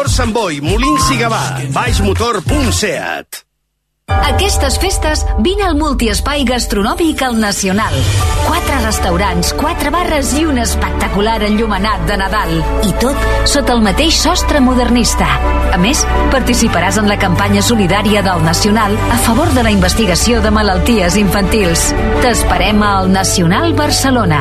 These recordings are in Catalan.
Motor Sant Boi, Molins i Gavà, baixmotor.seat. Aquestes festes vine al multiespai gastronòmic al Nacional. 4 restaurants, 4 barres i un espectacular enllumenat de Nadal. I tot sota el mateix sostre modernista. A més, participaràs en la campanya solidària del Nacional a favor de la investigació de malalties infantils. T'esperem al Nacional Barcelona.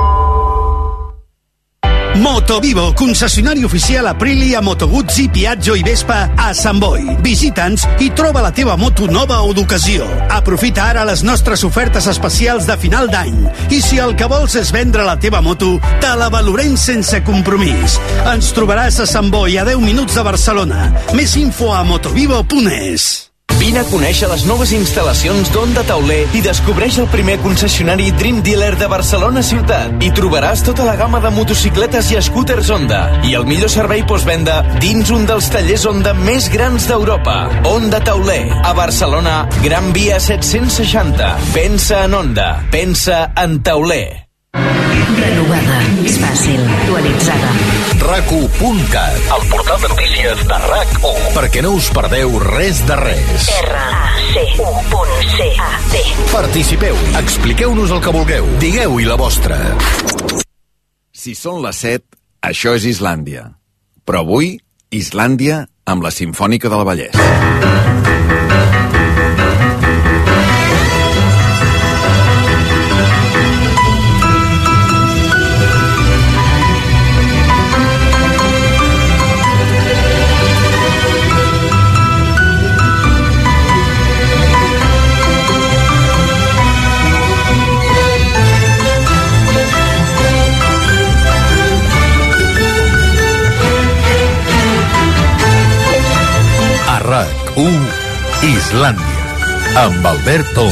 Motovivo, concessionari oficial Aprilia, Moto Guzzi, Piaggio i Vespa a Sant Boi. Visita'ns i troba la teva moto nova o d'ocasió. Aprofita ara les nostres ofertes especials de final d'any. I si el que vols és vendre la teva moto, te la valorem sense compromís. Ens trobaràs a Sant Boi, a 10 minuts de Barcelona. Més info a motovivo.es. Vine a conèixer les noves instal·lacions d'Honda Tauler i descobreix el primer concessionari Dream Dealer de Barcelona ciutat. Hi trobaràs tota la gamma de motocicletes i scooters Honda i el millor servei postvenda dins un dels tallers Honda més grans d'Europa. Honda Tauler, a Barcelona, Gran Via 760. Pensa en Honda, pensa en Tauler. Renovada, més fàcil, actualitzada. RAC1.cat, el portal de notícies de RAC1, perquè no us perdeu res de res. RAC1.cat. Participeu, expliqueu-nos el que vulgueu, digueu-hi la vostra. Si són les 7, això és Islàndia. Però avui, Islàndia amb la Simfònica del Vallès. RAC1 Islàndia amb Albert Tom.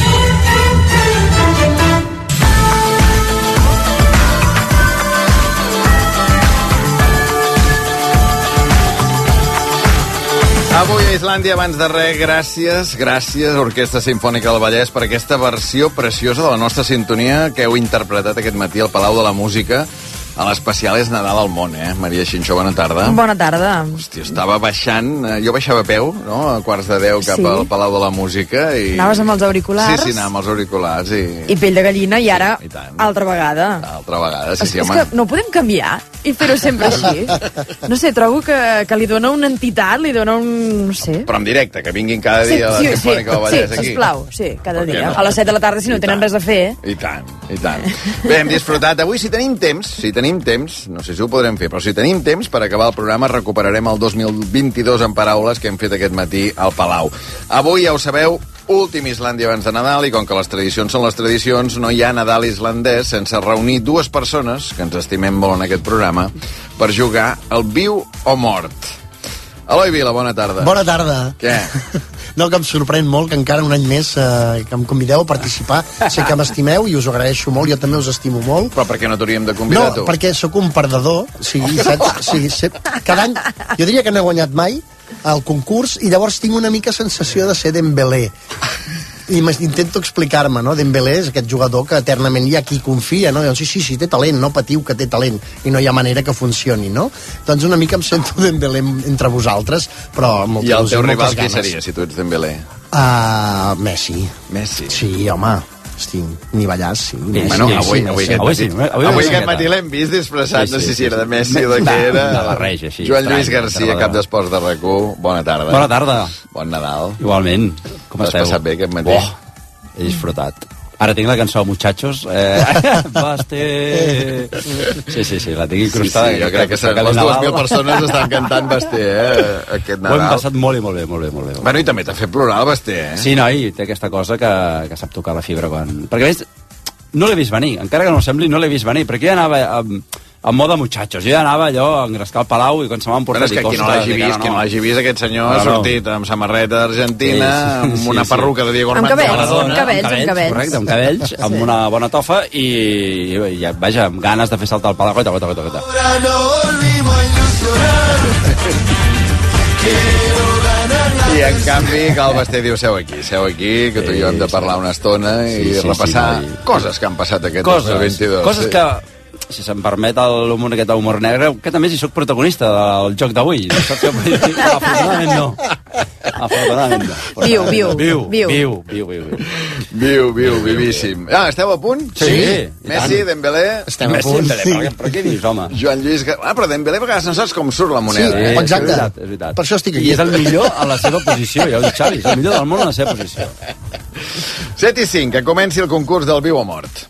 Avui a Islàndia, abans de res, gràcies, Orquestra Simfònica del Vallès, per aquesta versió preciosa de la nostra sintonia que heu interpretat aquest matí al Palau de la Música. A l'especial és Nadal al món, Maria Xinxó, bona tarda. Bona tarda. Hòstia, estava baixant, jo baixava a peu, no?, a 9:45 cap al Palau de la Música. I... Anaves amb els auriculars. Sí, anava amb els auriculars. I pell de gallina, i ara, altra vegada. Altra vegada, sí, home. És que no podem canviar i fer-ho sempre així. No sé, trobo que li dona una entitat, li dona un... no sé. Però en directe, que vinguin cada dia a la Simfònica del Vallès aquí. Sí, sisplau, sí, cada dia. A les 7 de la tarda, si no tenen res a fer. I tant. Bé, hem disfrutat. Avui, si tenim temps, no sé si ho podrem fer, però si tenim temps, per acabar el programa recuperarem el 2022 en paraules que hem fet aquest matí al Palau. Avui, ja ho sabeu, últim Islàndia abans de Nadal, i com que les tradicions són les tradicions, no hi ha Nadal islandès sense reunir dues persones, que ens estimem molt en aquest programa, per jugar al Viu o Mort. Eloi Vila, bona tarda. Bona tarda. Què? No, que em sorprèn molt que encara un any més que em convideu a participar. Sé que m'estimeu i us ho agraeixo molt, jo també us estimo molt. Però per què no t'hauríem de convidar, tu? No, perquè sóc un perdedor, cada any, jo diria que no he guanyat mai al concurs, i llavors tinc una mica sensació de ser Dembélé. I intento explicar-me, no? Dembélé és aquest jugador que eternament hi ha qui confia, no? Diuen, sí, té talent, no patiu que té talent, i no hi ha manera que funcioni, no? Doncs una mica em sento Dembélé entre vosaltres, però amb moltes ganes. I el teu rival qui seria, si tu ets Dembélé? Messi. Sí, home. Hosti, Nivellàs, sí. Bueno, avui aquest matí l'hem vist disfressat, no sé si era de Messi o de què era. Joan Lluís Garcia, cap d'esports de RAC1, bona tarda. Bona tarda. Bon Nadal. Igualment. Com esteu? T'has passat bé aquest matí? He disfrutat. Ara tinc la cançó Muchachos. Basté. Sí, la tinc incrustada. Sí, jo crec que les 2.000 persones estan cantant Basté, aquest Nadal. Ho hem passat molt bé. Bueno, i també t'ha fet plorar el Basté, Sí, noi, té aquesta cosa que sap tocar la fibra quan... Perquè, a més, no l'he vist venir, encara que no sembli, no l'he vist venir, perquè ja anava en moda Muchachos. Jo ja anava allò a engrescar el Palau i quan se m'han portat... Però és que qui no l'hagi vist, aquest senyor ha sortit amb samarreta d'Argentina, amb una perruca de Diego Armando Maradona. Amb cabells. Correcte, amb cabells, amb una bona tofa i, vaja, amb ganes de fer saltar el Palau. I en canvi que el Basté diu seu aquí, que tu i jo hem de parlar una estona i repassar coses que han passat aquest 2022. Coses que si se'm permet aquest humor negre, que també hi soc protagonista del joc d'avui. Afortunadament no. Viu, vivíssim. Esteu a punt? Sí. Messi, Dembélé... Estem a punt. Però què dius, home? Joan Lluís... però Dembélé a vegades no saps com surt la moneda. Sí, exacte. És veritat. Per això estic aquí. I és el millor a la seva posició, ja ho dic, Xavi. És el millor del món a la seva posició. 7:05, que comenci el concurs del Viu o Mort.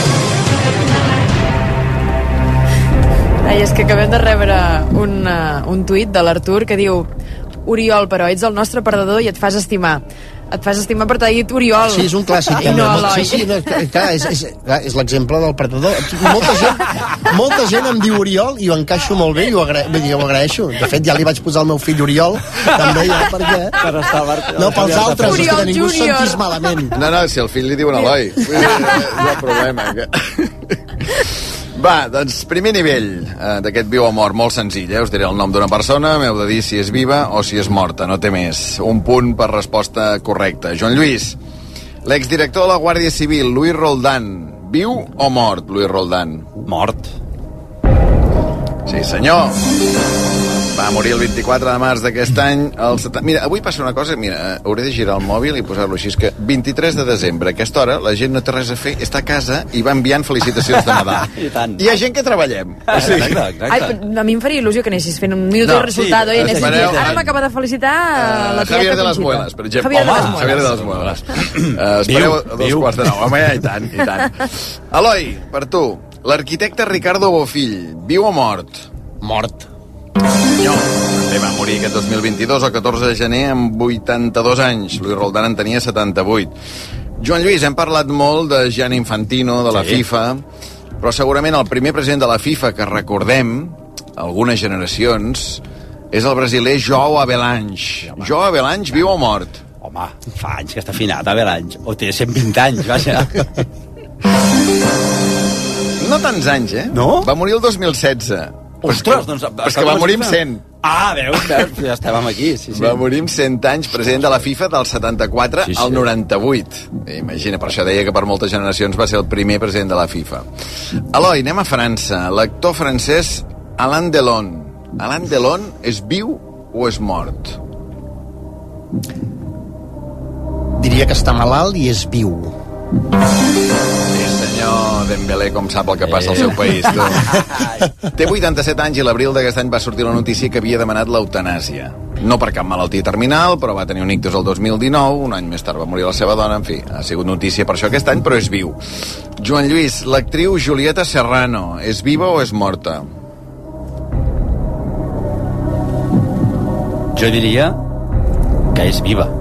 És que acabem de rebre un tuit de l'Artur que diu: Oriol, però ets el nostre perdedor i et fas estimar. Et fas estimar per t'ha dit Oriol. Sí, és un clàssic. I no Eloi. Sí, clar, és l'exemple del perdedor. Molta gent em diu Oriol i ho encaixo molt bé i ho agraeixo. De fet, ja li vaig posar al meu fill Oriol, també ja, perquè... No, pels altres, és que ningú es sentís malament. No, si el fill li diuen Eloi. Vull dir, és el problema. Va, doncs, primer nivell d'aquest viu o mort, molt senzill, Us diré el nom d'una persona, m'heu de dir si és viva o si és morta, no té més. Un punt per resposta correcta. Joan Lluís, l'exdirector de la Guàrdia Civil, Luis Roldán, viu o mort, Luis Roldán? Mort. Sí, senyor. Va morir el 24 de març d'aquest any. Mira, avui passa una cosa, hauré de girar el mòbil i posar-lo així, que 23 de desembre, a aquesta hora, la gent no té res a fer, està a casa i va enviant felicitacions de Nadal. I tant. Hi ha gent que treballem. Exacte. A mi em faria il·lusió que anessis fent un minut de resultat, i anessis dient, ara m'acaba de felicitar la tieta Javier de les Conxita. Muelas, per exemple. Javier de les Muelas. Espereu a 2:45. Home, i tant. Eloi, per tu, l'arquitecte Ricardo Bofill, viu o mort? Mort. Senyor, també va morir aquest 2022, el 14 de gener, amb 82 anys. Luis Roldán en tenia 78. Joan Lluís, hem parlat molt de Gianni Infantino, de la FIFA, però segurament el primer president de la FIFA que recordem, algunes generacions, és el brasiler João Havelange. João Havelange viu o mort? Home, fa anys que està afinat, a veure anys. O té 120 anys, vaja. No tants anys, No? Va morir el 2016. Ostres, doncs... És que va morir amb 100. Ah, veus, ja estàvem aquí, sí. Va morir amb 100 anys, president de la FIFA del 74 al 98. Imagina, per això deia que per moltes generacions va ser el primer president de la FIFA. Eloi, anem a França. L'actor francès Alain Delon. Alain Delon és viu o és mort? Diria que està malalt i és viu. Sí, senyor Dembélé, com sap el que passa al seu país, tu. Té 87 anys i l'abril d'aquest any va sortir la notícia que havia demanat l'eutanàsia. No per cap malaltia terminal, però va tenir un ictus el 2019, un any més tard va morir la seva dona, en fi, ha sigut notícia per això aquest any, però és viu. Joan Lluís, l'actriu Julieta Serrano, és viva o és morta? Jo diria que és viva.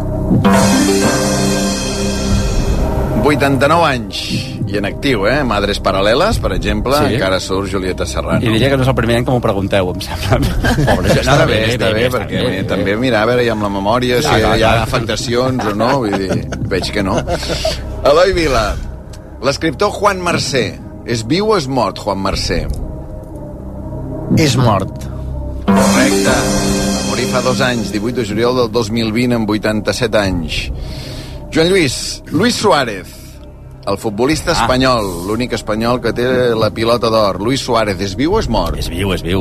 89 anys i en actiu, Madres Paral·leles, per exemple, encara surt Julieta Serrano. I diria que no és el primer any que m'ho pregunteu, em sembla. Pobre, està bé, perquè també mirar a veure i amb la memòria si hi ha afectacions o no, vull dir, veig que no. Eloi Vila, l'escriptor Juan Mercé, és viu o és mort, Juan Mercé? És mort. Correcte. Va morir fa 2 anys, 18 de juliol del 2020, amb 87 anys. Joan Lluís, Luis Suárez, el futbolista espanyol, l'únic espanyol que té la pilota d'or. Luis Suárez, és viu o és mort? És viu, és viu.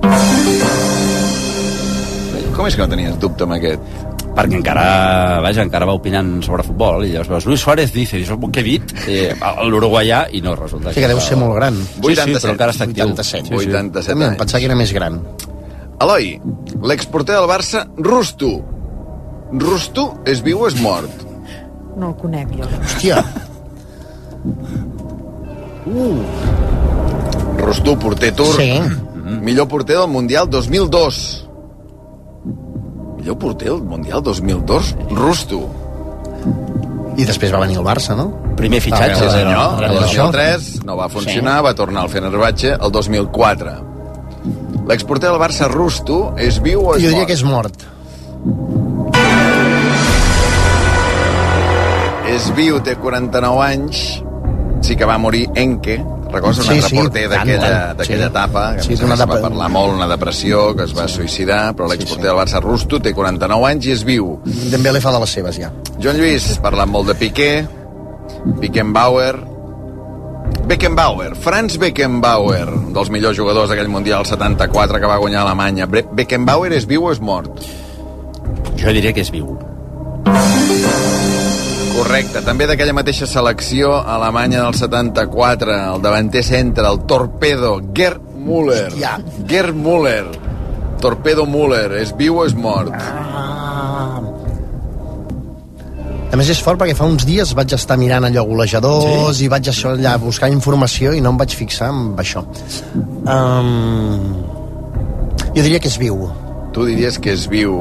Com és que no tenies dubte amb aquest? Perquè encara va opinant sobre futbol, i llavors veus, Luis Suárez dice, què he dit? L'uruguaià, i no, resulta. Sí, que deu ser molt gran. 87. Sí, però encara està actiu. 87. 87 Em anys. pensava que era més gran. Eloi, l'exporter del Barça, Rustu. Rustu és viu o és mort? No el conec, jo. Hòstia. Rustu, porter turc. Sí. Millor porter del Mundial 2002. Millor porter del Mundial 2002? Rustu. I després va venir al Barça, no? Primer fitxatge. Sí, senyor. El Això. 2003 no va funcionar, va tornar al Fenerbahçe el 2004. L'exporter del Barça, Rustu, és viu o és mort? Jo diria que és mort. És viu, té 49 anys, sí que va morir Enke, recordes un altre porter d'aquella etapa, que va parlar molt, una depressió, que es va suïcidar, però l'exporter del Barça, Rustu, té 49 anys i és viu. Dembélé fa de les seves, ja. Joan Lluís, parlant molt de Piqué, Beckenbauer, Beckenbauer, Franz Beckenbauer, un dels millors jugadors d'aquell Mundial 74 que va guanyar Alemanya. Beckenbauer és viu o és mort? Jo diria que és viu. Correcte, també d'aquella mateixa selecció Alemanya del 74, el davanter centre, el Torpedo, Gerd Müller. Hòstia. Gerd Müller, Torpedo Müller, és viu o és mort? A més és fort perquè fa uns dies vaig estar mirant allò golejadors i vaig això allà buscar informació i no em vaig fixar en això. Jo diria que és viu. Tu diries que és viu.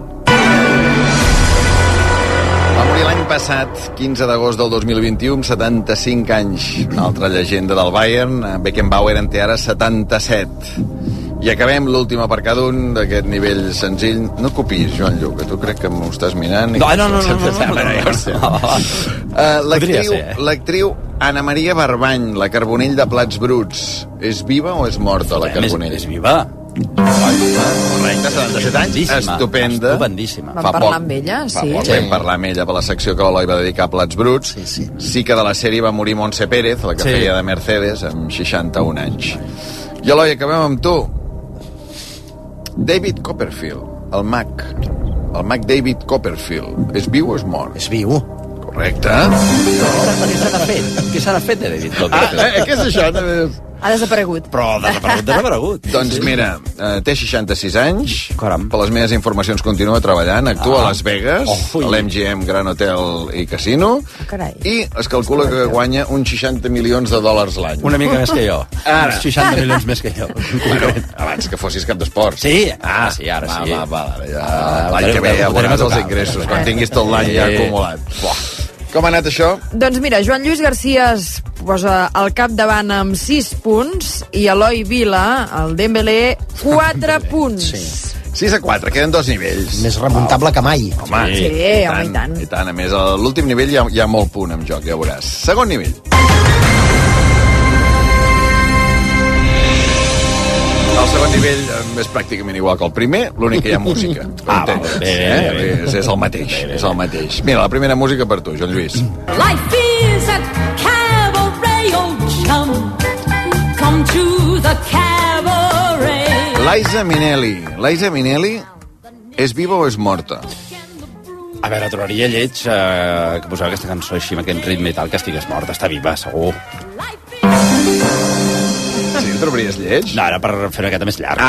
Va morir l'any passat, 15 d'agost del 2021, 75 anys. Una altra llegenda del Bayern, Beckenbauer en té ara 77. I acabem l'última per cada un d'aquest nivell senzill. No copiïs, Joan Lluc, que tu crec que m'ho estàs mirant. No. L'actriu Anna Maria Barbany, la Carbonell de Plats Bruts, és viva o és morta, la Carbonell? És viva. Correcte, 77 anys, estupenda. Estupendíssima. Vam parlar amb ella, sí. Vam parlar amb ella per la secció que l'Eloi va dedicar a Plats Bruts. Sí que de la sèrie va morir Montse Pérez, la que feia de Mercedes, amb 61 anys. I Eloi, acabem amb tu. David Copperfield, el mag David Copperfield, és viu o és mort? És viu. Correcte. Què s'ha fet de David Copperfield? Què és això? Ha desaparegut. Però desaparegut. Doncs mira, té 66 anys, Caram. per les meves informacions continua treballant, actua a Las Vegas, a l'MGM Grand Hotel i Casino, Carai. i es calcula que guanya uns 60 milions de dòlars l'any. Una mica més que jo. Ara. 60 milions més que jo. Bueno, abans que fossis cap d'esport. Sí? Sí, ara sí. Va, l'any que ve ja veuràs els ingressos, quan tinguis tot l'any ja acumulat. Com ha anat això? Doncs mira, Joan Lluís García es posa al capdavant amb 6 punts i Eloi Vila, el Dembélé, 4 punts. Sí. 6-4, queden 2 nivells. Més remuntable que mai. Home, Sí, home, i tant. I tant, a més, a l'últim nivell hi ha molt punt en joc, ja veuràs. Segon nivell. El segon nivell és pràcticament igual que el primer, l'únic que hi ha música. És el mateix, és el mateix. Mira, la primera música per tu, Joan Lluís. Life is a cabaret, old chum. Come to the cabaret. Liza Minnelli. Liza Minnelli és viva o és morta? A veure, trobaria lleig que posava aquesta cançó així, amb aquest ritme i tal, que estigués morta. Està viva, segur. Sí, el trobaries lleig? No, era per fer aquesta més llarg.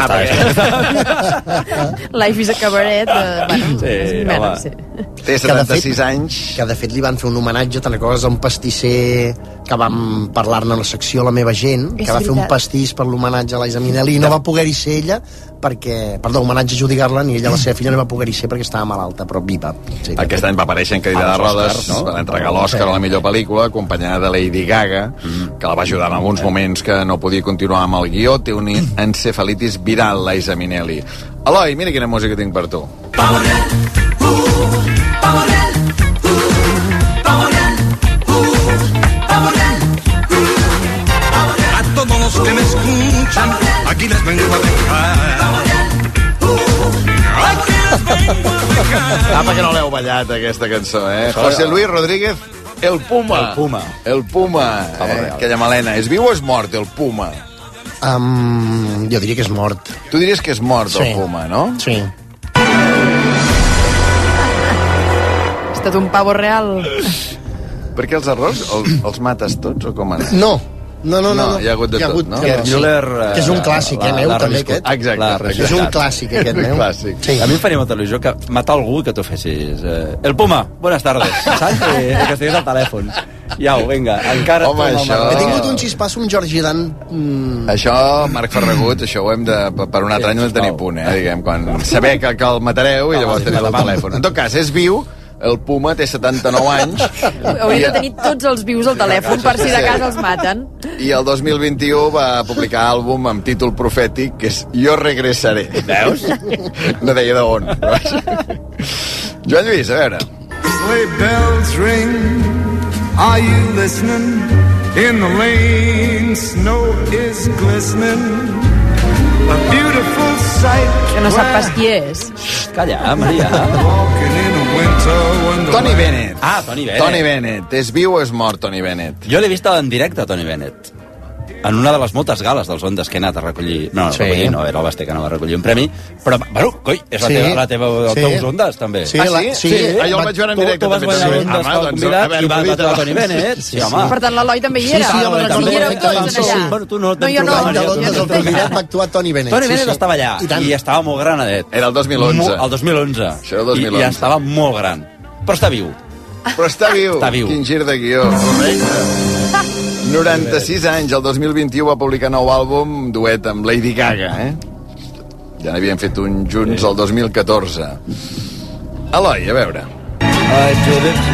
Life is a cabaret. Sí. Té 76 anys. Que de fet li van fer un homenatge, te'n recordes, a un pastisser que vam parlar-ne a la secció La meva gent, que va fer un pastís per l'homenatge a Liza Minnelli i no va poder-hi ser ella perquè, perdó, homenatge a Judy Garland, i ella, la seva filla, no va poder-hi ser perquè estava malalta, però viva. Sí, Aquest any va aparèixer en Cadira de Rodes, no? Va entregar l'Oscar a la millor pel·lícula, acompanyada de Lady Gaga, que la va ajudar en alguns moments que no podia continuar amb el guió. Té un encefalitis viral, Liza Minnelli. Eloi, mira quina música tinc per tu. Todos los que me escuchan, aquí les vengo a dejar. Perquè no l'heu ballat, aquesta cançó, eh? José Luis Rodríguez, el Puma. El Puma. Aquella melena. És viu o és mort, el Puma? Jo diria que és mort. Tu diries que és mort, el Puma, no? Sí. Ha estat un pavo real. Per què els errors els mates tots o com ha anat? No, hi ha hagut de tot, no? Que és un clàssic, meu, també, aquest. Exacte. És un clàssic, aquest, meu. Clàssic. A mi em faria molta il·lusió que matar algú i que tu fessis el Puma, buenas tardes, saps? Que estigués al telèfon. Iau, vinga, encara... Home, això... He tingut un xispasso amb Georgie Dan... Això, Marc Ferragut, això ho hem de... Per un altre any ho hem de tenir punt, diguem, quan saber que el matareu i llavors tenir el telèfon. En tot cas, és viu, el Puma té 79 anys. Hauria de tenir tots els vius al telèfon per si de casa els maten. I el 2021 va publicar àlbum amb títol profètic, que és Yo regresaré. Veus? No deia d'on. Joan Lluís, a veure. Sleigh bells ring, are you listening? In the lane, snow is glistening. A beautiful sight. Que no sap pas qui és. Calla, Maria. Walking in a winter Tony Bennett. Ah, Tony Bennett. Tony Bennett. És viu o és mort, Tony Bennett? Jo l'he vist en directe, Tony Bennett. En una de les moltes gales dels Ondes que he anat a recollir... No, Sí. recollir no, era el Basté que anava a recollir un premi. Però, bueno, coi, és Sí. els teus Ondes, també. Sí, Ah, sí? sí. Ah, jo el vaig veure en directe. Tu vas també. guanyar Sí. Ondes Home, pel doncs, convidat a veure, i vas ho he dit trobar Tony Bennett. Sí, home. Per tant, l'Eloi també hi era. Sí, jo me'n recordo Hi éreu tots perfectament. allà. Bueno, tu no L'any de Londres al convidat va actuar Tony Bennett. Tony Bennett estava allà I tant. i estava molt granadet. Era el 2011. El 2011. Això era el 2011. I estava molt gran. Però està viu. Però està viu. Està viu. Quin gir de guió. Correcte. 96 anys, el 2021 va publicar nou àlbum, duet amb Lady Gaga, Ja n'havien fet un junts el 2014. Eloi, a veure. I did it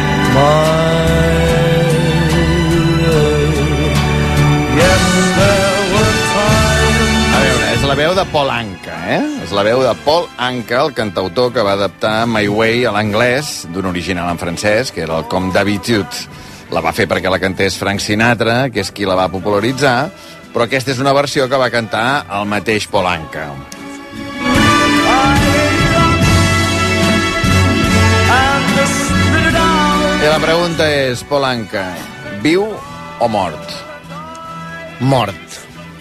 A veure, és la veu de Paul Anka, És la veu de Paul Anka, el cantautor que va adaptar My Way a l'anglès, d'un original en francès, que era el Com d'Habitude. La va fer perquè la cantés Frank Sinatra, que és qui la va popularitzar, però aquesta és una versió que va cantar el mateix Paul Anka. I la pregunta és, Paul Anka, viu o mort? Mort.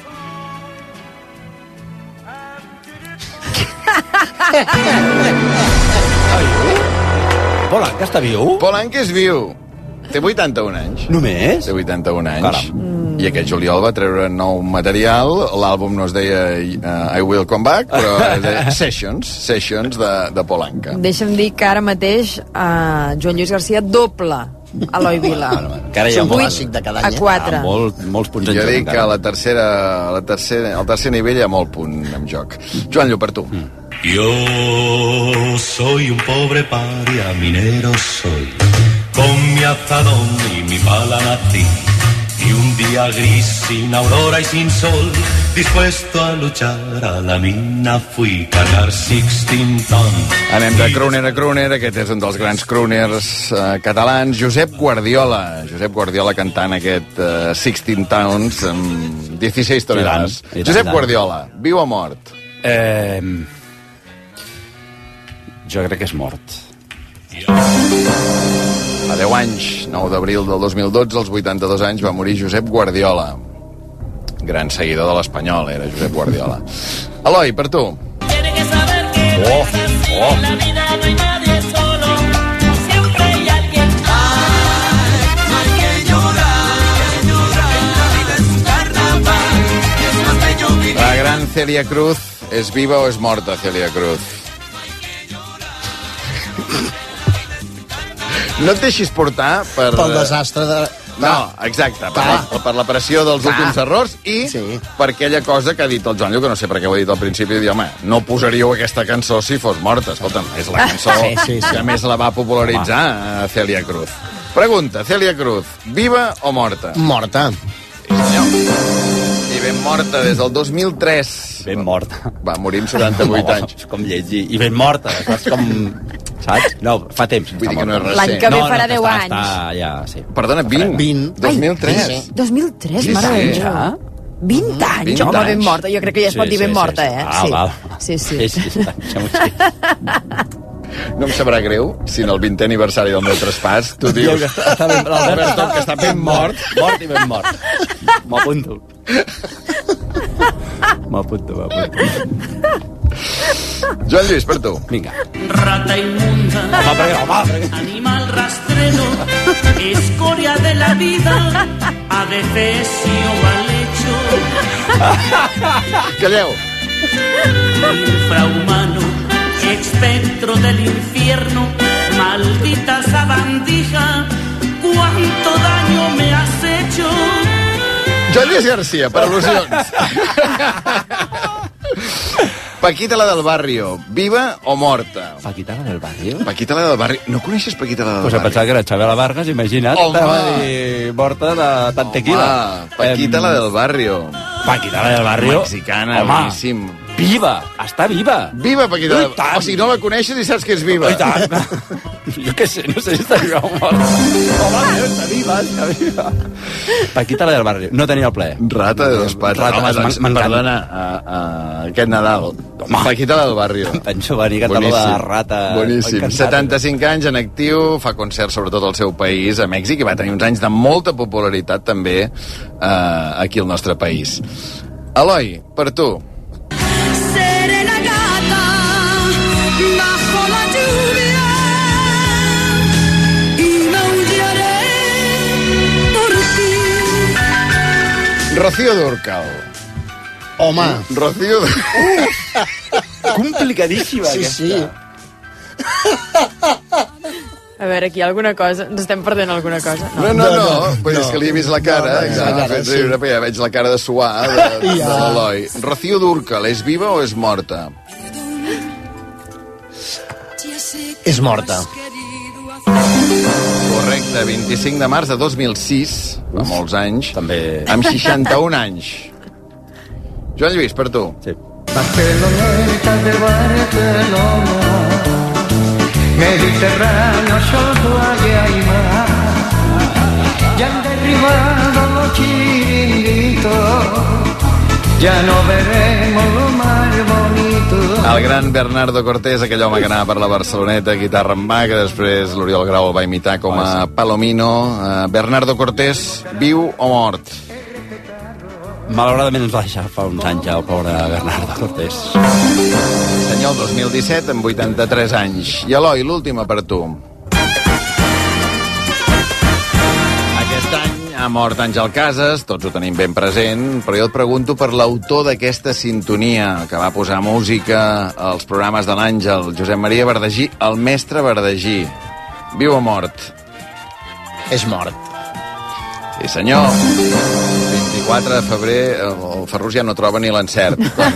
Paul Anka està viu? Paul Anka és viu. Té 81 anys. Només? Té 81 anys. Caram. I aquest juliol va treure nou material. L'àlbum no es deia I Will Come Back, però es deia Sessions de Paul Anka. Deixa'm dir que ara mateix Joan Lluís García doble Eloi Vila. Que ara hi És ha un molt, clàssic de cada A any. 4. molts punts en Jo joc. dic que encara. al tercer nivell hi ha molt punt en joc. Joan Lluc, per tu. Yo soy un pobre paria, minero soy, con mi azadón y mi pala nací. Y un día gris, sin aurora y sin sol, dispuesto a luchar a la mina fui, cargar 16 tons. Anem de crooner a crooner, aquest és un dels grans crooners catalans, Josep Guardiola. Josep Guardiola cantant aquest 16 Towns amb 16 tonelades. I tant, Josep i tant. Guardiola, viu o mort? Jo crec que és mort. A 10 anys, 9 d'abril del 2012, als 82 anys, va morir Josep Guardiola. Gran seguidor de l'Espanyol, era Josep Guardiola. Eloi, per tu. La gran Celia Cruz, és viva o és morta, Celia Cruz? No et deixis portar per... Pel desastre de... No, exacte, per la pressió dels últims errors i per aquella cosa que ha dit el Joan Lluc, que no sé per què ho he dit al principi, i dir, home, no posaríeu aquesta cançó si fos morta. Escolta'm, és la cançó que més la va popularitzar Celia Cruz. Pregunta, Celia Cruz, viva o morta? Morta. Sí, senyor. I ben morta des del 2003. Ben morta. Va morir amb 78 anys. És com llegir. I ben morta. És com... Saps? No, fa temps. Vull dir que no és L'any recent. que ve farà 10 anys. Està, ja, sí. Perdona, 20. 20. 2003. 2003, Sí, mare sí. de Déu. 20 anys, 20 home, ben anys. morta. Jo crec que ja es pot dir ben morta, eh? Ah, Sí. val. Sí, sí. Deixem-ho així. No em sabrà greu si en el 20è aniversari del meu traspàs tu dius Està ben, Albert, que està ben mort. Mort i ben mort. M'apunto. M'apunto. Joan Lluís, per tu. Vinga. Rata inmunda, Home. animal rastrero, escoria de la vida, adefesio mal hecho, Calleu. infrahumano, espectro del infierno, maldita sabandija, cuánto daño me has hecho. Joan Lluís García, per al·lusions. Paquita la del Barrio, viva o morta? Paquita la del barrio? Paquita la del Barrio. No coneixes Paquita la del Pues em Barrio? pensava que era Xabela Vargas, imagina't. Home. Te va dir morta de tant tequila. Home, Paquita la del Barrio. Paquita la del barrio. Mexicana, Home, boníssim. viva, està viva. Viva Paquita I la del tant. O sigui, no la coneixes i saps que és viva. I tant. Jo què sé, no sé si està viva o morta. Home, està viva. Paquita, la del barri. No tenia el ple. Rata de dos patas. Rata, doncs, perdona, aquest Nadal. Paquita, la del barri. Penso venir cantant la de rata. Boníssim. 75 anys en actiu, fa concerts sobretot al seu país, a Mèxic, i va tenir uns anys de molta popularitat també aquí al nostre país. Eloi, per tu. Seré la gata bajo la lluvia y maullaré por ti. Rocío Dúrcal. Home. Rocío Complicadíssima, sí. A veure, aquí alguna cosa... Ens estem perdent alguna cosa? No. Vull dir, és que li he vist la cara, ja veig la cara de suar de l'Eloi. Rocío Dúrcal, és viva o és morta? És morta. Correcte, 25 de març de 2006, fa molts anys, també... amb 61 anys. Joan Lluís, per tu. Sí. Barceloneta de Barcelona, Mediterráneo, solo allá hay mar. Ya han derribado los chiringuitos, ya no veremos lo más bonito. El gran Bernardo Cortés, aquell home que anava per la Barceloneta, guitarra en mà, que després l'Oriol Grau el va imitar com a Palomino. Bernardo Cortés, viu o mort? Malauradament ens va deixar fa uns anys ja el pobre Bernardo Cortés. Senyor, el 2017, amb 83 anys. I Eloi, l'última per tu. Aquest any ha mort Àngel Casas, tots ho tenim ben present, però jo et pregunto per l'autor d'aquesta sintonia que va posar música als programes de l'Àngel, Josep Maria Verdagí, el mestre Verdagí. Viu o mort? És mort. Sí, senyor. 24 de febrer, el Ferrus ja no troba ni l'encert.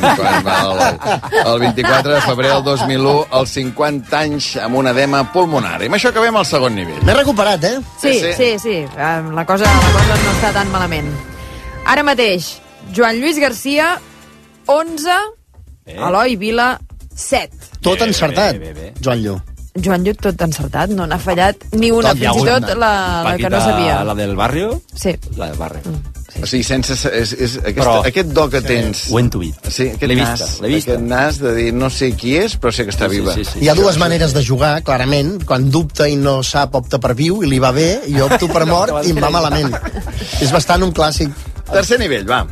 El 24 de febrer del 2001, als 50 anys, amb un edema pulmonar. I amb això acabem al segon nivell. M'he recuperat, eh? Sí. La cosa no està tan malament. Ara mateix, Joan Lluís Garcia, 11, Eloi Vila, 7. Tot encertat, Joan Lluís. Joan Lluís tot encertat, no n'ha fallat ni una, Tot, fins i tot la que no sabia. La del barrio? Sí. La del barrio. Sí. O sigui, sense... Aquest do que tens... Ho he intuït. Sí, l'he vista. Aquest nas de dir no sé qui és, però sé que està viva. Sí. Hi ha dues maneres de jugar, clarament. Quan dubta i no sap, opta per viu, i li va bé, i jo opto per mort i em va malament. És bastant un clàssic. Tercer nivell, va.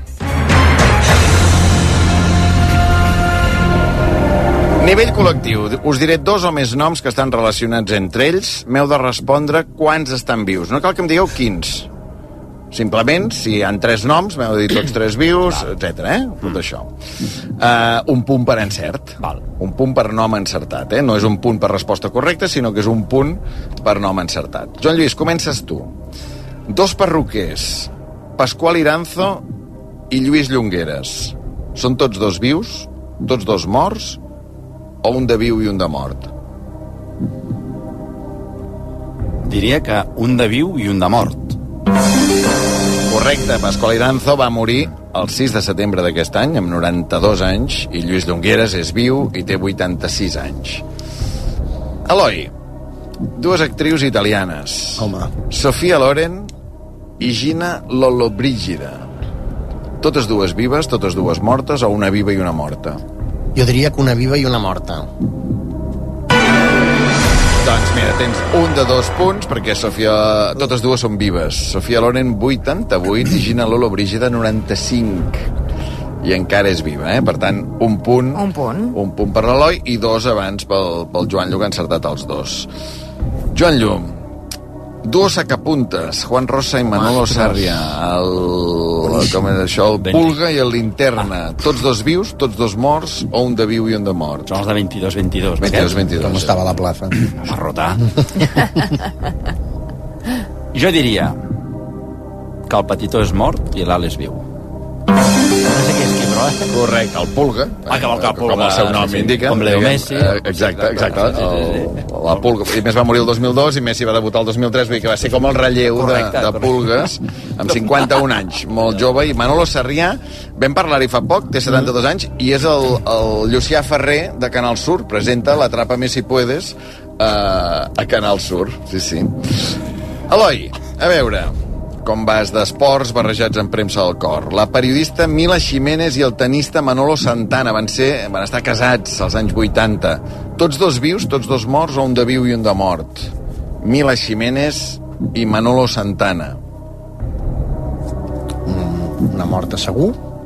Nivell col·lectiu. Us diré dos o més noms que estan relacionats entre ells. M'heu de respondre quants estan vius. No cal que em digueu quins. Simplement, si hi ha 3 noms, m'heu de dir tots 3 vius, etc. Tot això. Un punt per encert. Un punt per nom encertat. No és un punt per resposta correcta, sinó que és un punt per nom encertat. Joan Lluís, comences tu. 2 perruquers, Pasqual Iranzo i Lluís Llongueres. Són tots 2 vius? Tots 2 morts? O un de viu i un de mort? Diria que un de viu i un de mort. Correcte, Pasqual Iranzo va morir el 6 de setembre d'aquest any, amb 92 anys, i Lluís Llongueres és viu i té 86 anys. Eloi, 2 actrius italianes. Home. Sofia Loren i Gina Lollobrigida. Totes 2 vives, totes 2 mortes, o una viva i una morta? Jo diria que una viva i una morta. Doncs mira, tens un de 2 punts, perquè totes 2 són vives. Sofia Loren, 88, i Gina Lollobrigida, 95. I encara és viva, Per tant, un punt. Un punt. Un punt per l'Eloi i 2 abans pel Joan Lluc, que ha encertat els 2. Joan Lluc, 2 sacapuntes, Juan Rosa i Manolo Sarria, com és això, el Pulga i el Linterna. Tots 2 vius, tots 2 morts, o un de viu i un de mort? Són els de 22-22. 22-22. Com estava la plaça? Va rotar. Jo diria que el petitó és mort i l'Alt és viu. No sé què és qui, però... Correcte, el Pulga. Com el seu nom indica. Com Leo Messi. Exacte. La Pulga. I més va morir el 2002 i Messi va debutar el 2003, vull dir que va ser com el relleu de Pulgues, amb 51 anys, molt jove. I Manolo Sarrià, vam parlar-hi fa poc, té 72 anys, i és el Llucià Ferrer de Canal Sur, presenta l'Atrapa-me si puedes, a Canal Sur, sí. Eloi, a veure, com vas d'esports barrejats amb premsa del cor. La periodista Mila Ximénez i el tenista Manolo Santana van estar casats als anys 80. Tots dos vius, tots dos morts, o un de viu i un de mort? Mila Ximénez i Manolo Santana. Una morta segur?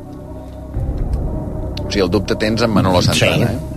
O sigui, el dubte tens amb Manolo Santana, sí.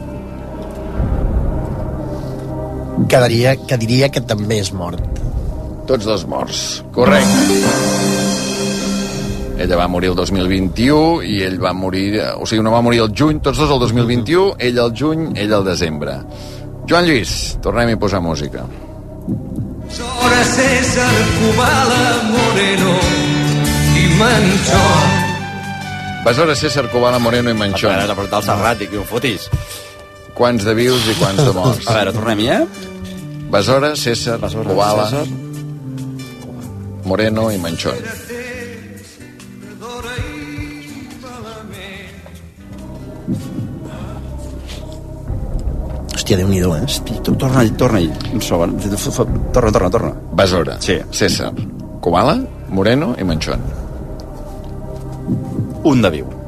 Que diria que també és mort. Tots dos morts. Correcte. Ella va morir el 2021 i ell va morir... O sigui, no va morir el juny, tots dos el 2021, ell el juny, ell el desembre. Joan Lluís, tornem a posar música. Sora César, Kubala, Moreno i Manchón. Besora César, Kubala, Moreno i Manchón. Ara, portar el Serrat i que ho fotis. Quants de vius i quants de morts? A veure, tornem-hi, Besora, César, Kubala, Moreno i Manchón. Hòstia, Déu-n'hi-do, Torna-hi. Un segon. Torna. Besora, sí. César, Kubala, Moreno i Manchón. Un de viu.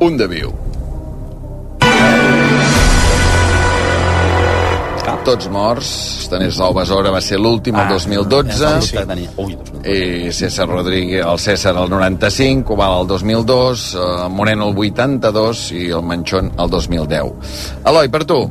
Tots morts. Stanislau Besora va ser l'últim, el 2012. I César Rodríguez, el César el 95, Kubala el 2002, Moreno el 82 i el Manchón el 2010. Eloi, per tu.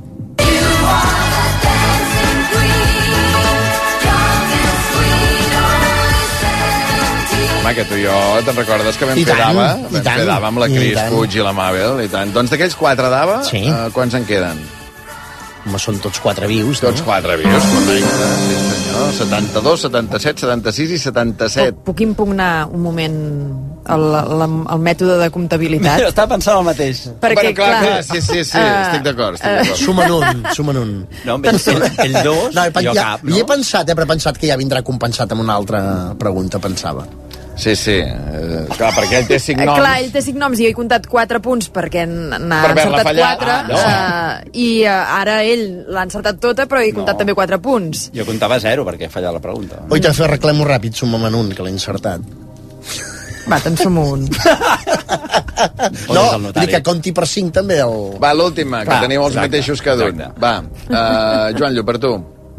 Home, que tu i jo te'n recordes que vam fer d'Ava amb la Cris Puig i la Mabel i tant. Doncs d'aquells 4 d'Ava, quants en queden? Home, són tots 4 vius, no? Tots 4 vius, correcte. Sí, senyor. 72, 77, 76 i 77. Puc impugnar un moment el mètode de comptabilitat? Estava pensant el mateix. Perquè, clar... Sí, estic d'acord. Sumen un. No, ell dos, jo cap, no? I he pensat, però he pensat que ja vindrà compensat amb una altra pregunta, pensava. Sí. Clar, perquè ell té 5 noms. Clar, ell té 5 noms i jo he comptat 4 punts perquè n'ha encertat 4 i ara ell l'ha encertat tota però he comptat també 4 punts. Jo comptava 0 perquè he fallat la pregunta. Oi, t'ha fet reclamo ràpid, suma'm en un, que l'he encertat. Va, te'n sumo un. No, dic que compti per 5 també el... Va, l'última, que teniu els mateixos cada un. Va, Joan Lluís, per tu.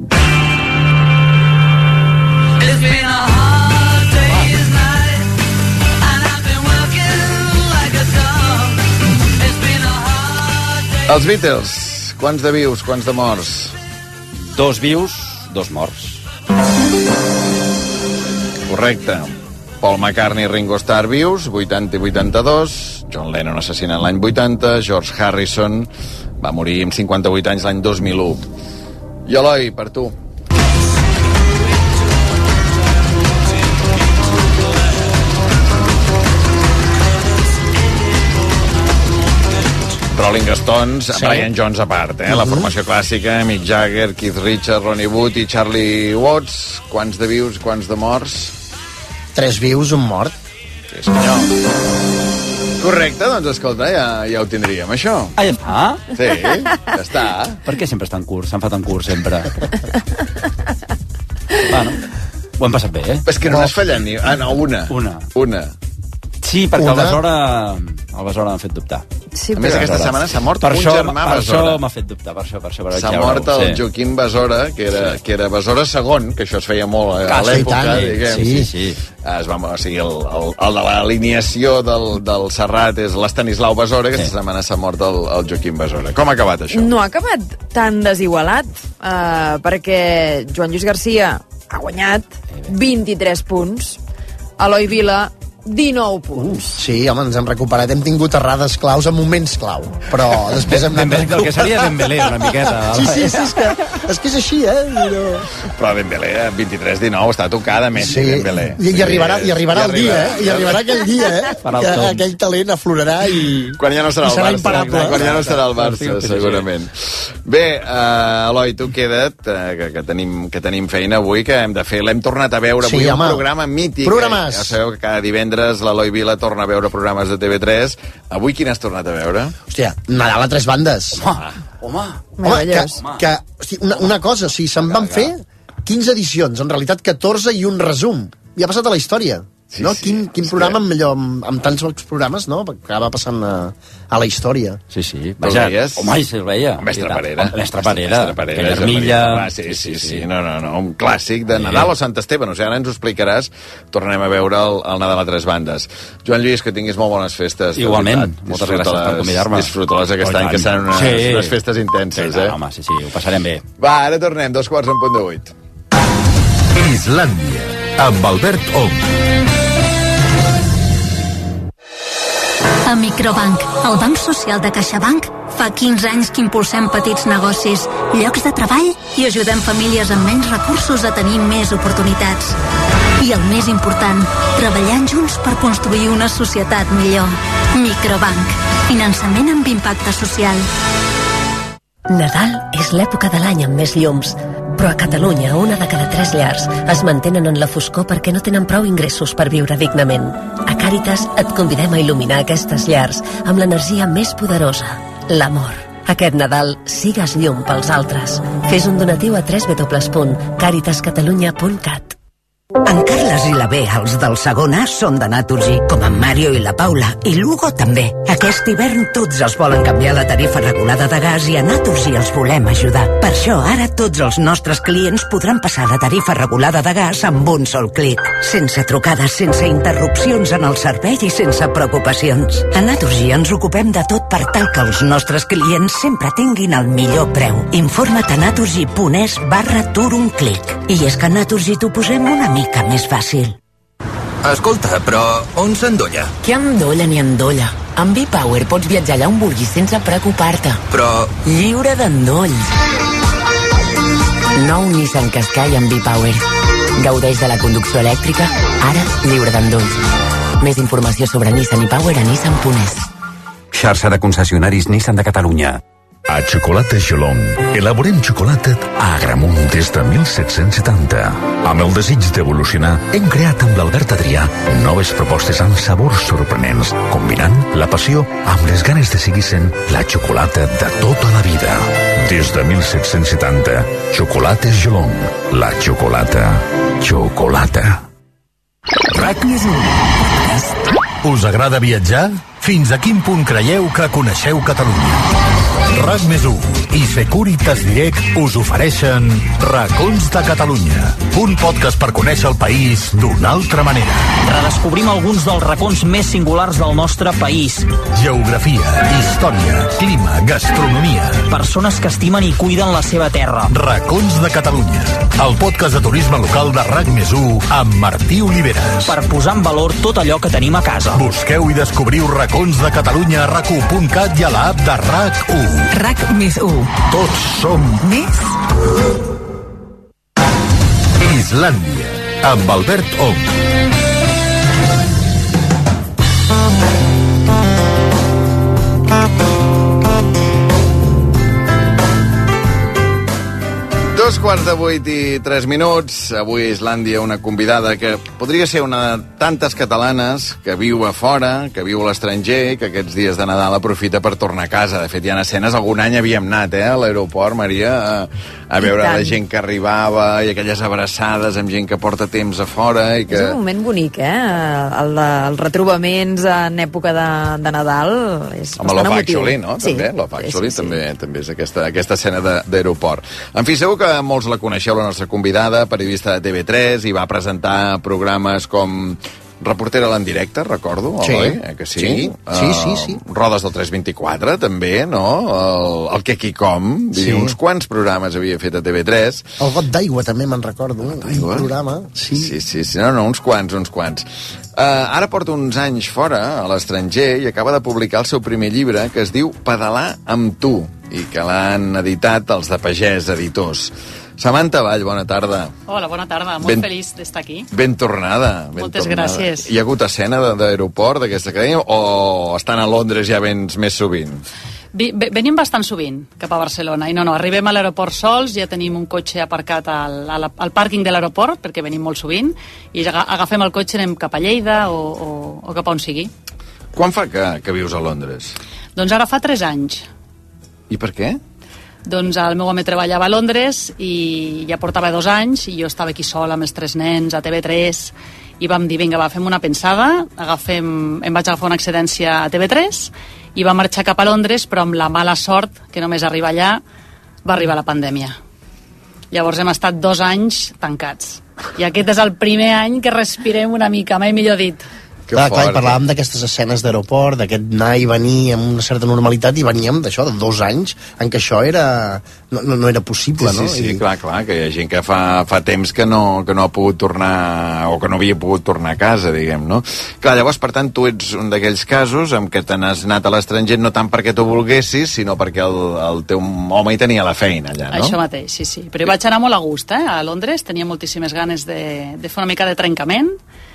Els Beatles, quants de vius, quants de morts? 2 vius, 2 morts. Correcte. Paul McCartney i Ringo Starr vius, 80 i 82. John Lennon assassinat l'any 80. George Harrison va morir amb 58 anys l'any 2001. I Eloi, per tu. Rolling Stones, Brian Jones a part, la formació clàssica, Mick Jagger, Keith Richards, Ronnie Wood i Charlie Watts. Quants de vius, quants de morts? 3 vius, un mort. Sí, senyor. Correcte, doncs escolta, ja ho tindríem, això. Ah, ja està? Sí, ja està. Per què sempre està en curs? Se'n fa tan curs, sempre. Bueno, ho hem passat bé, És que no has fallat ni... Ah, no, una. Sí, perquè el Besora m'ha fet dubtar. Sí, a més, aquesta setmana s'ha mort un germà Besora. Per això m'ha fet dubtar, per això. S'ha mort el Joaquim Besora, que era Besora II, que això es feia molt a l'època, diguem. Sí. O sigui, el de l'alineació del Serrat és l'Estanislau Besora, aquesta setmana s'ha mort el Joaquim Besora. Com ha acabat això? No ha acabat tan desigualat, perquè Joan Lluís Garcia ha guanyat 23 punts, Eloi Vila 19 punts. Sí, home, ens hem recuperat. Hem tingut errades claus en moments clau, però després hem anat recuperant. El que seria Dembélé, una miqueta. Sí, és que és així, Però Dembélé, 23-19, està tocada més que Dembélé. I arribarà el dia, I arribarà aquell dia, que aquell talent aflorarà i quan ja no serà el Barça. Imparable. Quan ja no serà el Barça, segurament. Bé, Eloi, tu queda't, que tenim feina avui, que hem de fer. L'hem tornat a veure avui, un programa mític. Programes. Ja sabeu que cada divendres divendres l'Eloi Vila torna a veure programes de TV3. Avui quin has tornat a veure? Hòstia, Nadal a 3 bandes. Home, Hosti, una cosa, o sigui, se'n van fer 15 edicions, en realitat 14 i un resum. I ha passat a la història. Sí, no? sí. Quin programa amb tants programes, no? Que acaba passant a la història. Sí. Vaja, home, i se'l veia. Mestre Parera. Mestre Parera. Aquella armilla. Sí. No. Un clàssic de Nadal o Sant Esteve. O sigui, ara ens ho explicaràs. Tornarem a veure el Nadal a 3 bandes. Joan Lluís, que tinguis molt bones festes. Igualment. Moltes gràcies per convidar-me. Disfruta-les aquest any, que seran unes festes intenses. Home, sí, ho passarem bé. Va, ara tornem, 7:45. Islàndia, amb Albert Ong. A Microbank, el banc social de CaixaBank, fa 15 anys que impulsem petits negocis, llocs de treball i ajudem famílies amb menys recursos a tenir més oportunitats. I el més important, treballant junts per construir una societat millor. Microbank, finançament amb impacte social. Nadal és l'època de l'any amb més llums, però a Catalunya 1 de cada 3 llars es mantenen en la foscor perquè no tenen prou ingressos per viure dignament. A Càritas et convidem a il·luminar aquestes llars amb l'energia més poderosa, l'amor. Aquest Nadal, sigues llum pels altres. Fes un donatiu a www.caritascatalunya.cat. En Carles i la Bea, els del segon A, són de Naturgy, com en Mario i la Paula, i l'Hugo també. Aquest hivern tots els volen canviar la tarifa regulada de gas i a Naturgy els volem ajudar. Per això ara tots els nostres clients podran passar la tarifa regulada de gas amb un sol clic. Sense trucades, sense interrupcions en el servei i sense preocupacions. A Naturgy ens ocupem de tot per tal que els nostres clients sempre tinguin el millor preu. Informa't a naturgy.es/tur un clic. I és que a Naturgy t'ho posem una mica més fàcil. Escolta, però on s'endolla? Què endolla ni endolla? Amb V-Power pots viatjar allà on vulguis sense preocupar-te. Però... Lliure d'endolls. Nou Nissan Qashqai amb V-Power. Gaudeix de la conducció elèctrica, ara lliure d'endolls. Més informació sobre Nissan i Power a nissan.es. Xarxa de concessionaris Nissan de Catalunya. A Xocolates Gelong elaborem xocolata a Agramunt des de 1770. Amb el desig d'evolucionar, hem creat amb l'Albert Adrià noves propostes amb sabors sorprenents, combinant la passió amb les ganes de seguir sent la xocolata de tota la vida. Des de 1770, Xocolates Gelong. La xocolata. RAC+1 Us agrada viatjar? Fins a quin punt creieu que coneixeu Catalunya? RAC+1 i Securitas Direct us ofereixen Racons de Catalunya, un podcast per conèixer el país d'una altra manera. Redescobrim alguns dels racons més singulars del nostre país. Geografia, història, clima, gastronomia. Persones que estimen i cuiden la seva terra. Racons de Catalunya, el podcast de turisme local de RAC+1 amb Martí Oliveres. Per posar en valor tot allò que tenim a casa. Busqueu i descobriu Racons de Catalunya a RAC1.cat i a l'app de RAC1. RAC+1. Tots som més. Islàndia, amb Albert Ong. Dos quarts de 8:03. Avui a Islàndia una convidada que podria ser una de tantes catalanes que viu a fora, que viu a l'estranger, que aquests dies de Nadal aprofita per tornar a casa. De fet, hi ha escenes, algun any havíem anat a l'aeroport, Maria, a veure la gent que arribava i aquelles abraçades amb gent que porta temps a fora. I que... És un moment bonic, els retrobaments en època de Nadal és bastant emotiu. Love Actually, no? Sí. També, Love Actually també és aquesta escena d'aeroport. En fi, segur que molts la coneixeu, la nostra convidada, periodista de TV3, i va presentar programes com Reportera en directe, recordo, sí. Oi? Que sí? Sí. Rodes del 324, també, no? El Que Qui Com, sí. Uns quants programes havia fet a TV3. El Got d'Aigua, també me'n recordo. Un programa. Sí. No, uns quants. Ara porta uns anys fora, a l'estranger, i acaba de publicar el seu primer llibre, que es diu Pedalar amb tu, i que l'han editat els de Pagès Editors. Samantha Vall, bona tarda. Hola, bona tarda. Molt feliç d'estar aquí. Ben tornada. Moltes gràcies. Hi ha hagut escena d'aeroport d'aquesta cadena o estan a Londres ja vens més sovint? Venim bastant sovint cap a Barcelona i no, arribem a l'aeroport sols, ja tenim un cotxe aparcat al pàrquing de l'aeroport perquè venim molt sovint i agafem el cotxe i anem cap a Lleida o cap a on sigui. Quan fa que vius a Londres? Doncs ara fa 3 anys. I per què? Doncs el meu home treballava a Londres i ja portava 2 anys i jo estava aquí sola amb els 3 nens a TV3 i vam dir, vinga, fem una pensada, em vaig agafar una excedència a TV3 i va marxar cap a Londres, però amb la mala sort que només arribar allà va arribar la pandèmia. Llavors hem estat 2 anys tancats. I aquest és el primer any que respirem una mica, mai millor dit. Clar, i parlàvem d'aquestes escenes d'aeroport, d'aquest anar i venir amb una certa normalitat, i veníem d'això, de 2 anys, en què això no era possible, no? Sí, clar, que hi ha gent que fa temps que no ha pogut tornar, o que no havia pogut tornar a casa, diguem, no? Clar, llavors, per tant, tu ets un d'aquells casos en què te n'has anat a l'estranger no tant perquè tu volguessis, sinó perquè el teu home hi tenia la feina allà, no? Això mateix, sí. Però hi vaig anar molt a gust, a Londres, tenia moltíssimes ganes de fer una mica de trencament,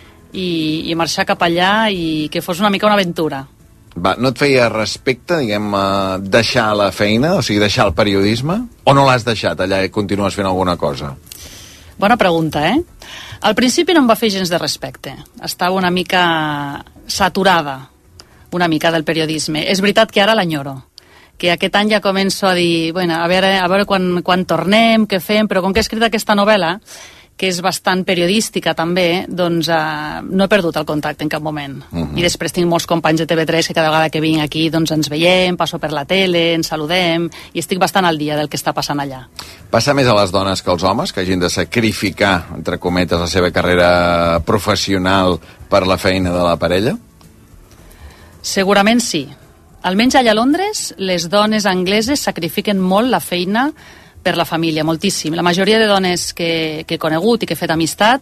i marxar cap allà i que fos una mica una aventura. No et feia respecte, diguem, deixar la feina, o sigui, deixar el periodisme? O no l'has deixat allà i continues fent alguna cosa? Bona pregunta, Al principi no em va fer gens de respecte. Estava una mica saturada, una mica del periodisme. És veritat que ara l'enyoro, que aquest any ja començo a dir, bueno, a veure quan tornem, què fem, però com que he escrit aquesta novel·la, que és bastant periodística també, doncs no he perdut el contacte en cap moment. I després tinc molts companys de TV3 que cada vegada que vinc aquí doncs ens veiem, passo per la tele, ens saludem, i estic bastant al dia del que està passant allà. Passa més a les dones que als homes, que hagin de sacrificar, entre cometes, la seva carrera professional per la feina de la parella? Segurament sí. Almenys allà a Londres, les dones angleses sacrifiquen molt la feina per la família, moltíssim. La majoria de dones que he conegut i que he fet amistat,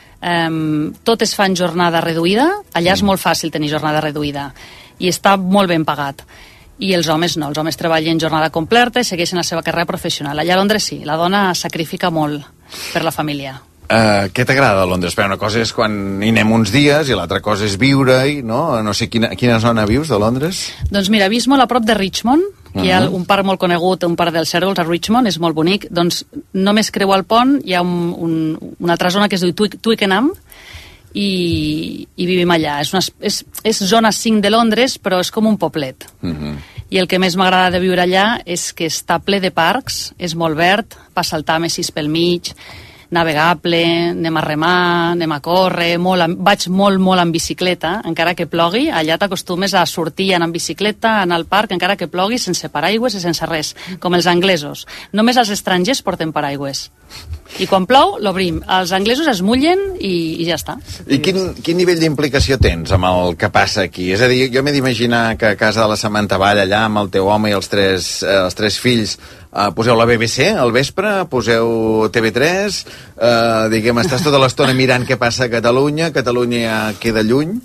totes fan jornada reduïda. Allà és molt fàcil tenir jornada reduïda i està molt ben pagat. I els homes no, els homes treballen jornada completa i segueixen la seva carrera professional. Allà a Londres sí, la dona sacrifica molt per la família. Què t'agrada a Londres? Una cosa és quan hi anem uns dies i l'altra cosa és viure-hi, no? No sé, quina zona vius de Londres? Doncs mira, visc molt a prop de Richmond, que hi ha un parc molt conegut, un parc dels Cérvols a Richmond, és molt bonic. Doncs només creuar el pont hi ha una altra zona que es diu Twickenham i vivim allà. És zona 5 de Londres, però és com un poblet. I el que més m'agrada de viure allà és que està ple de parcs, és molt verd, passa el Tàmesis pel mig, navegable, anem a remar, anem a córrer, vaig molt en bicicleta, encara que plogui, allà t'acostumes a sortir i anar en bicicleta, anar al parc, encara que plogui, sense paraigües i sense res, com els anglesos. Només els estrangers porten paraigües. I quan plou, l'obrim. Els anglesos es mullen i ja està. I quin nivell d'implicació tens amb el que passa aquí? És a dir, jo m'he d'imaginar que a casa de la Samantha Vall, allà amb el teu home i els tres fills, poseu la BBC al vespre, poseu TV3, diguem, estàs tota l'estona mirant què passa a Catalunya ja queda lluny?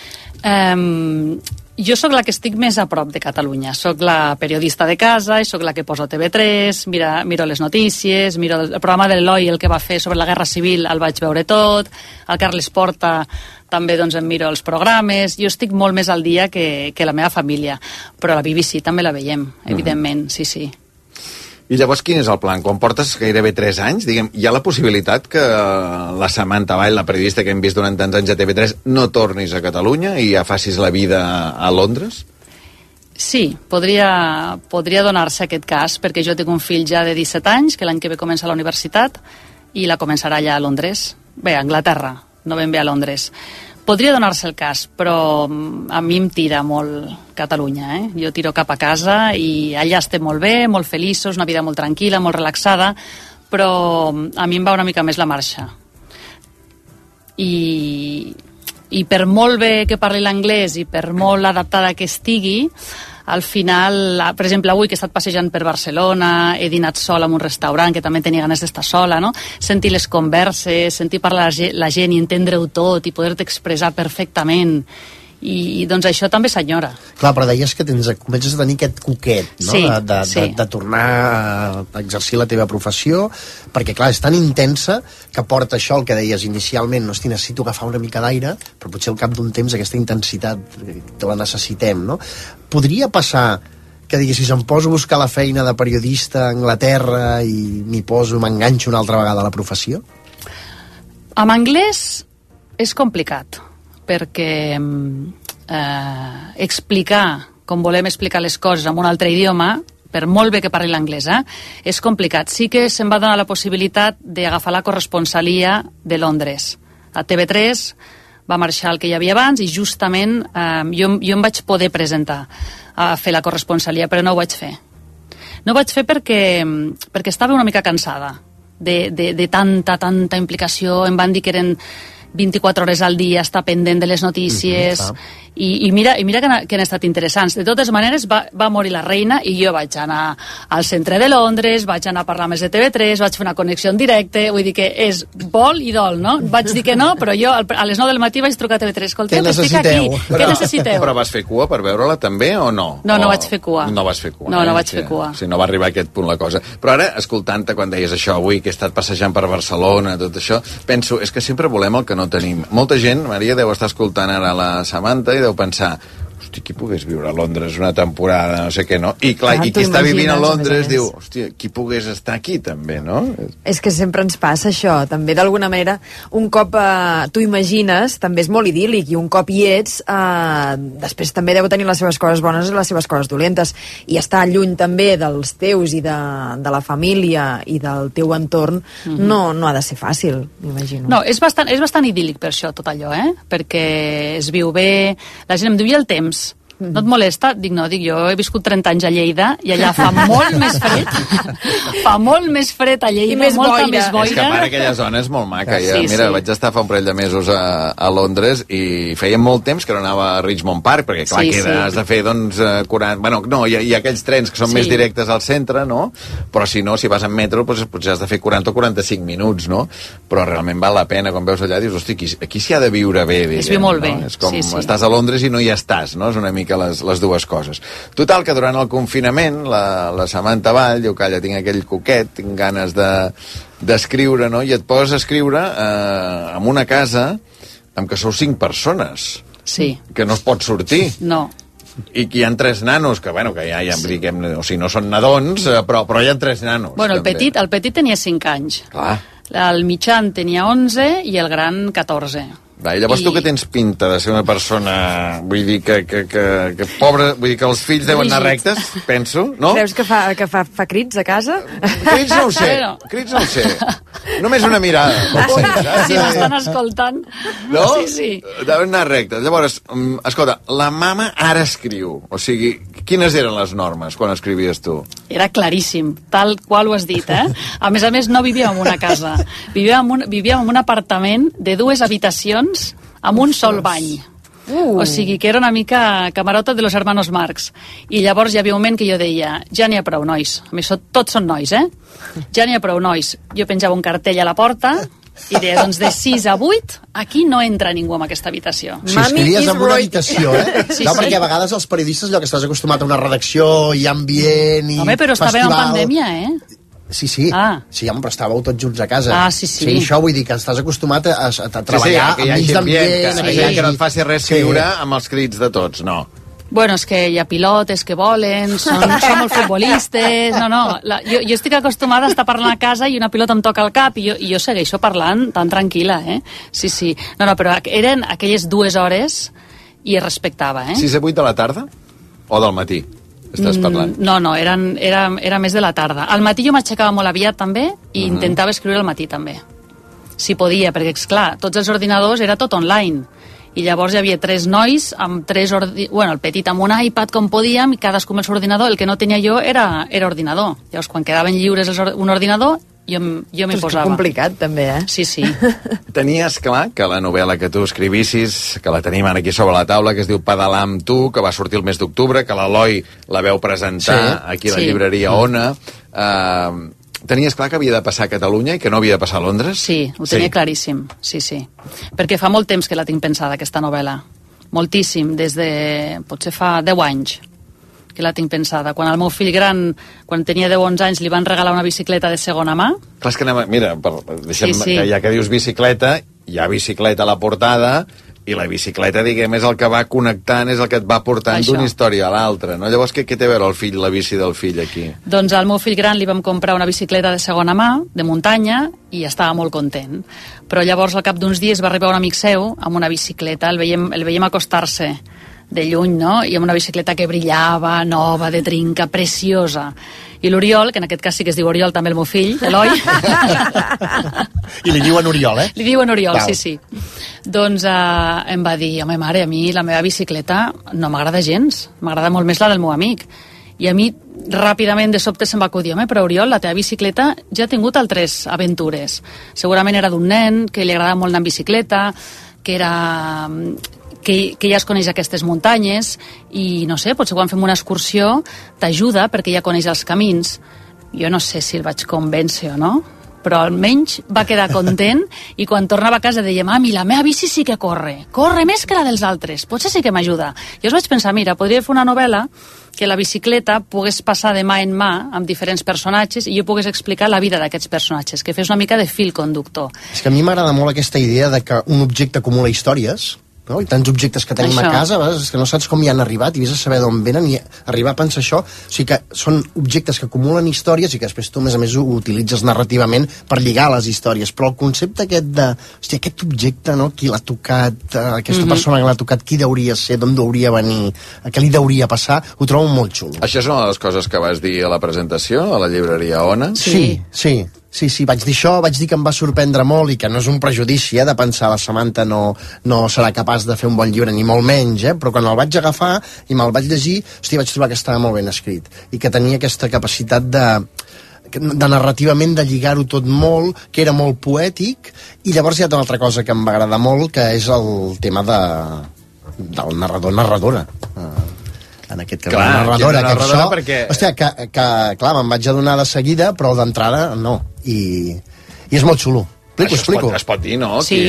Jo sóc la que estic més a prop de Catalunya. Sóc la periodista de casa i sóc la que poso TV3, miro les notícies, miro el programa de l'Eloi, el que va fer sobre la Guerra Civil, el vaig veure tot, el Carles Porta també doncs em miro els programes. Jo estic molt més al dia que la meva família, però la BBC també la veiem, evidentment, sí. I llavors quin és el plan? Quan portes gairebé 3 anys, diguem, hi ha la possibilitat que la Samantha Vall, la periodista que hem vist durant tants anys a TV3, no tornis a Catalunya i ja facis la vida a Londres? Sí, podria donar-se aquest cas, perquè jo tinc un fill ja de 17 anys, que l'any que ve comença a la universitat, i la començarà allà a Londres. Bé, a Anglaterra, no ben bé a Londres. Podria donar-se el cas, però a mi em tira molt Catalunya, Jo tiro cap a casa i allà estem molt bé, molt feliços, una vida molt tranquil·la, molt relaxada, però a mi em va una mica més la marxa. I per molt bé que parli l'anglès i per molt adaptada que estigui, al final, per exemple, avui que he estat passejant per Barcelona, he dinat sola en un restaurant, que també tenia ganes d'estar sola, no? Sentir les converses, sentir parlar la gent i entendre-ho tot i poder-te expressar perfectament. I doncs això també s'enyora. Clar, però deies que comences a tenir aquest coquet, no? Sí, de tornar a exercir la teva professió, perquè clar, és tan intensa que porta això, el que deies inicialment, no necessito agafar una mica d'aire, però potser al cap d'un temps aquesta intensitat te la necessitem, no? Podria passar que diguis, si em poso a buscar la feina de periodista a Anglaterra i m'enganxo una altra vegada a la professió? Amb anglès és complicat, perquè explicar com volem explicar les coses en un altre idioma, per molt bé que parli l'anglès, és complicat. Sí que se'm va donar la possibilitat d'agafar la corresponsalia de Londres. A TV3 va marxar el que hi havia abans i justament jo em vaig poder presentar a fer la corresponsalia, però no ho vaig fer. No ho vaig fer perquè estava una mica cansada de tanta implicació. Em van dir que eren 24 hores al dia, estar pendent de les notícies, i mira que han estat interessants. De totes maneres, va morir la reina i jo vaig anar al centre de Londres, vaig anar a parlar més de TV3, vaig fer una connexió en directe, vull dir que és vol i dol, no? Vaig dir que no, però jo a les 9 del matí vaig trucar a TV3, escolteu, que estic aquí, què necessiteu? Però vas fer cua per veure-la també o no? No vaig fer cua. No vas fer cua. No vaig fer cua. Si no va arribar a aquest punt la cosa. Però ara, escoltant-te quan deies això avui, que he estat passejant per Barcelona, tot això, penso, és que sempre volem el que no tenim. Molta gent, Maria, deu estar escoltant ara la Samantha i deu pensar, hosti, qui pogués viure a Londres una temporada, no sé què, no? I clar, i qui està vivint a Londres diu, hòstia, qui pogués estar aquí també, no? És que sempre ens passa això, també d'alguna manera, un cop tu imagines, també és molt idíl·lic, i un cop hi ets, després també deu tenir les seves coses bones i les seves coses dolentes, i estar lluny també dels teus i de la família i del teu entorn no ha de ser fàcil, m'imagino. No, és bastant idíl·lic per això, tot allò, perquè es viu bé, la gent em diu, i el temps? No et molesta? Dic, jo he viscut 30 anys a Lleida i allà fa molt més fred, fa molt més fred a Lleida, més molta més boira. És que a part aquella zona és molt maca. Mira, vaig estar fa un parell de mesos a Londres i feia molt temps que no anava a Richmond Park, perquè clar, has de fer 40... Bueno, no, hi ha aquells trens que són més directes al centre, no? Però si no, si vas en metro, potser has de fer 40 o 45 minuts, no? Però realment val la pena, quan veus allà, dius, hosti, aquí s'hi ha de viure bé. Es viu molt bé. És com estàs a Londres i no hi estàs, no? És una mica les dues coses. Total, que durant el confinament la Samantha Vall diu, calla, tinc aquell coquet, tinc ganes d'escriure, no? I et poses a escriure en una casa en què sou 5 persones. Sí. Que no es pot sortir. No. I que hi ha 3 nanos, que bueno, que ja diguem, o sigui, no són nadons, però hi ha 3 nanos. Bueno, el petit tenia 5 anys. Clar. El mitjan tenia 11 i el gran 14. I llavors tu que tens pinta de ser una persona, vull dir que pobre, vull dir que els fills deuen anar rectes, penso, no? Creus que fa crits a casa? Crits no ho sé. Només una mirada. Si m'estan escoltant. No? Sí. Deuen anar rectes. Llavors, escolta, la mama ara escriu. O sigui, quines eren les normes quan escrivies tu? Era claríssim, tal qual ho has dit, A més, no vivíem en una casa. Vivíem en un apartament de 2 habitacions amb un sol bany. O sigui que era una mica camarota de los hermanos Marx. I llavors hi havia un moment que jo deia, ja n'hi ha prou, nois. A més, tots són nois, Ja n'hi ha prou, nois. Jo penjava un cartell a la porta i deia, doncs de 6 a 8 aquí no entra ningú en aquesta habitació. Si escrivies en una habitació, No, perquè a vegades els periodistes, allò que estàs acostumat a una redacció i ambient i home, però estàvem en pandèmia, Sí, sí, però estàveu tots junts a casa. Sí. Sí, això vull dir que estàs acostumat a treballar enmig d'ambient. Que no et faci res escriure amb els crits de tots, no. Bueno, és que hi ha pilotes que volen, són molt futbolistes... Jo estic acostumada a estar parlant a casa i una pilota em toca al cap i jo segueixo parlant tan tranquil·la, Sí. No, però eren aquelles 2 hores i es respectava, 6 a 8 de la tarda o del matí? Estàs parlant? No, era més de la tarda. Al matí jo m'aixecava molt aviat també i intentava escriure al matí també. Si podia, perquè, esclar, tots els ordinadors era tot online. I llavors hi havia 3 nois amb 3 el petit amb un iPad com podíem i cadascú amb el seu ordinador. El que no tenia jo era ordinador. Llavors, quan quedaven lliures un ordinador, jo m'hi posava. És complicat, també, Sí. Tenies clar que la novel·la que tu escrivissis, que la tenim ara aquí sobre la taula, que es diu Pedalar amb tu, que va sortir el mes d'octubre, que l'Eloi la veu presentar aquí a la llibreria Ona... Tenies clar que havia de passar a Catalunya i que no havia de passar a Londres? Sí, ho tenia claríssim, sí. Perquè fa molt temps que la tinc pensada, aquesta novel·la. Moltíssim, des de... potser fa 10 anys que la tinc pensada. Quan el meu fill gran, quan tenia 10 o 11 anys, li van regalar una bicicleta de segona mà. Clar, és que mira, ja que dius bicicleta, hi ha bicicleta a la portada, I la bicicleta, diguem, és el que va connectant, és el que et va portant d'una història a l'altra, no? Llavors, què té a veure el fill, la bici del fill aquí? Doncs al meu fill gran li vam comprar una bicicleta de segona mà, de muntanya, i estava molt content. Però llavors, al cap d'uns dies, va arribar un amic seu amb una bicicleta, el veiem acostar-se de lluny, no? I amb una bicicleta que brillava, nova, de trinca, preciosa. I l'Oriol, que en aquest cas sí que es diu Oriol, també el meu fill, Eloi. I li diuen Oriol, eh? Li diuen Oriol, Val. sí. Doncs em va dir, home, mare, a mi la meva bicicleta no m'agrada gens, m'agrada molt més la del meu amic. I a mi, ràpidament, de sobte se'm va acudir, home, però Oriol, la teva bicicleta ja ha tingut altres aventures. Segurament era d'un nen, que li agradava molt anar en bicicleta, que ja es coneix aquestes muntanyes i, no sé, potser quan fem una excursió t'ajuda perquè ja coneix els camins. Jo no sé si el vaig convèncer o no, però almenys va quedar content i quan tornava a casa deia, mami, la meva bici sí que corre més que la dels altres, potser sí que m'ajuda. Jo us vaig pensar, mira, podria fer una novel·la que la bicicleta pogués passar de mà en mà amb diferents personatges i jo pogués explicar la vida d'aquests personatges, que fes una mica de fil conductor. És que a mi m'agrada molt aquesta idea de que un objecte acumula històries, no? I tants objectes que tenim a casa, és que no saps com hi han arribat i vés a saber d'on venen i arribar a pensar això. O sigui que són objectes que acumulen històries i que després tu, a més, ho utilitzes narrativament per lligar les històries. Però el concepte aquest de, hòstia, aquest objecte, no? Qui l'ha tocat, aquesta persona que l'ha tocat, qui deuria ser, d'on deuria venir, què li deuria passar, ho trobo molt xulo. Això és una de les coses que vas dir a la presentació, a la llibreria Ona? Sí, vaig dir això, vaig dir que em va sorprendre molt i que no és un prejudici, de pensar la Samantha no serà capaç de fer un bon llibre, ni molt menys, però quan el vaig agafar i me'l vaig llegir, hòstia, vaig trobar que estava molt ben escrit i que tenia aquesta capacitat de narrativament de lligar-ho tot molt, que era molt poètic, i llavors hi ha una altra cosa que em va agradar molt, que és el tema del narrador-narradora. En aquest cas, la narradora, perquè... Hòstia, que clar, me'n vaig adonar de seguida, però d'entrada no, i és molt xulo. Explico. Es pot dir, no? Sí,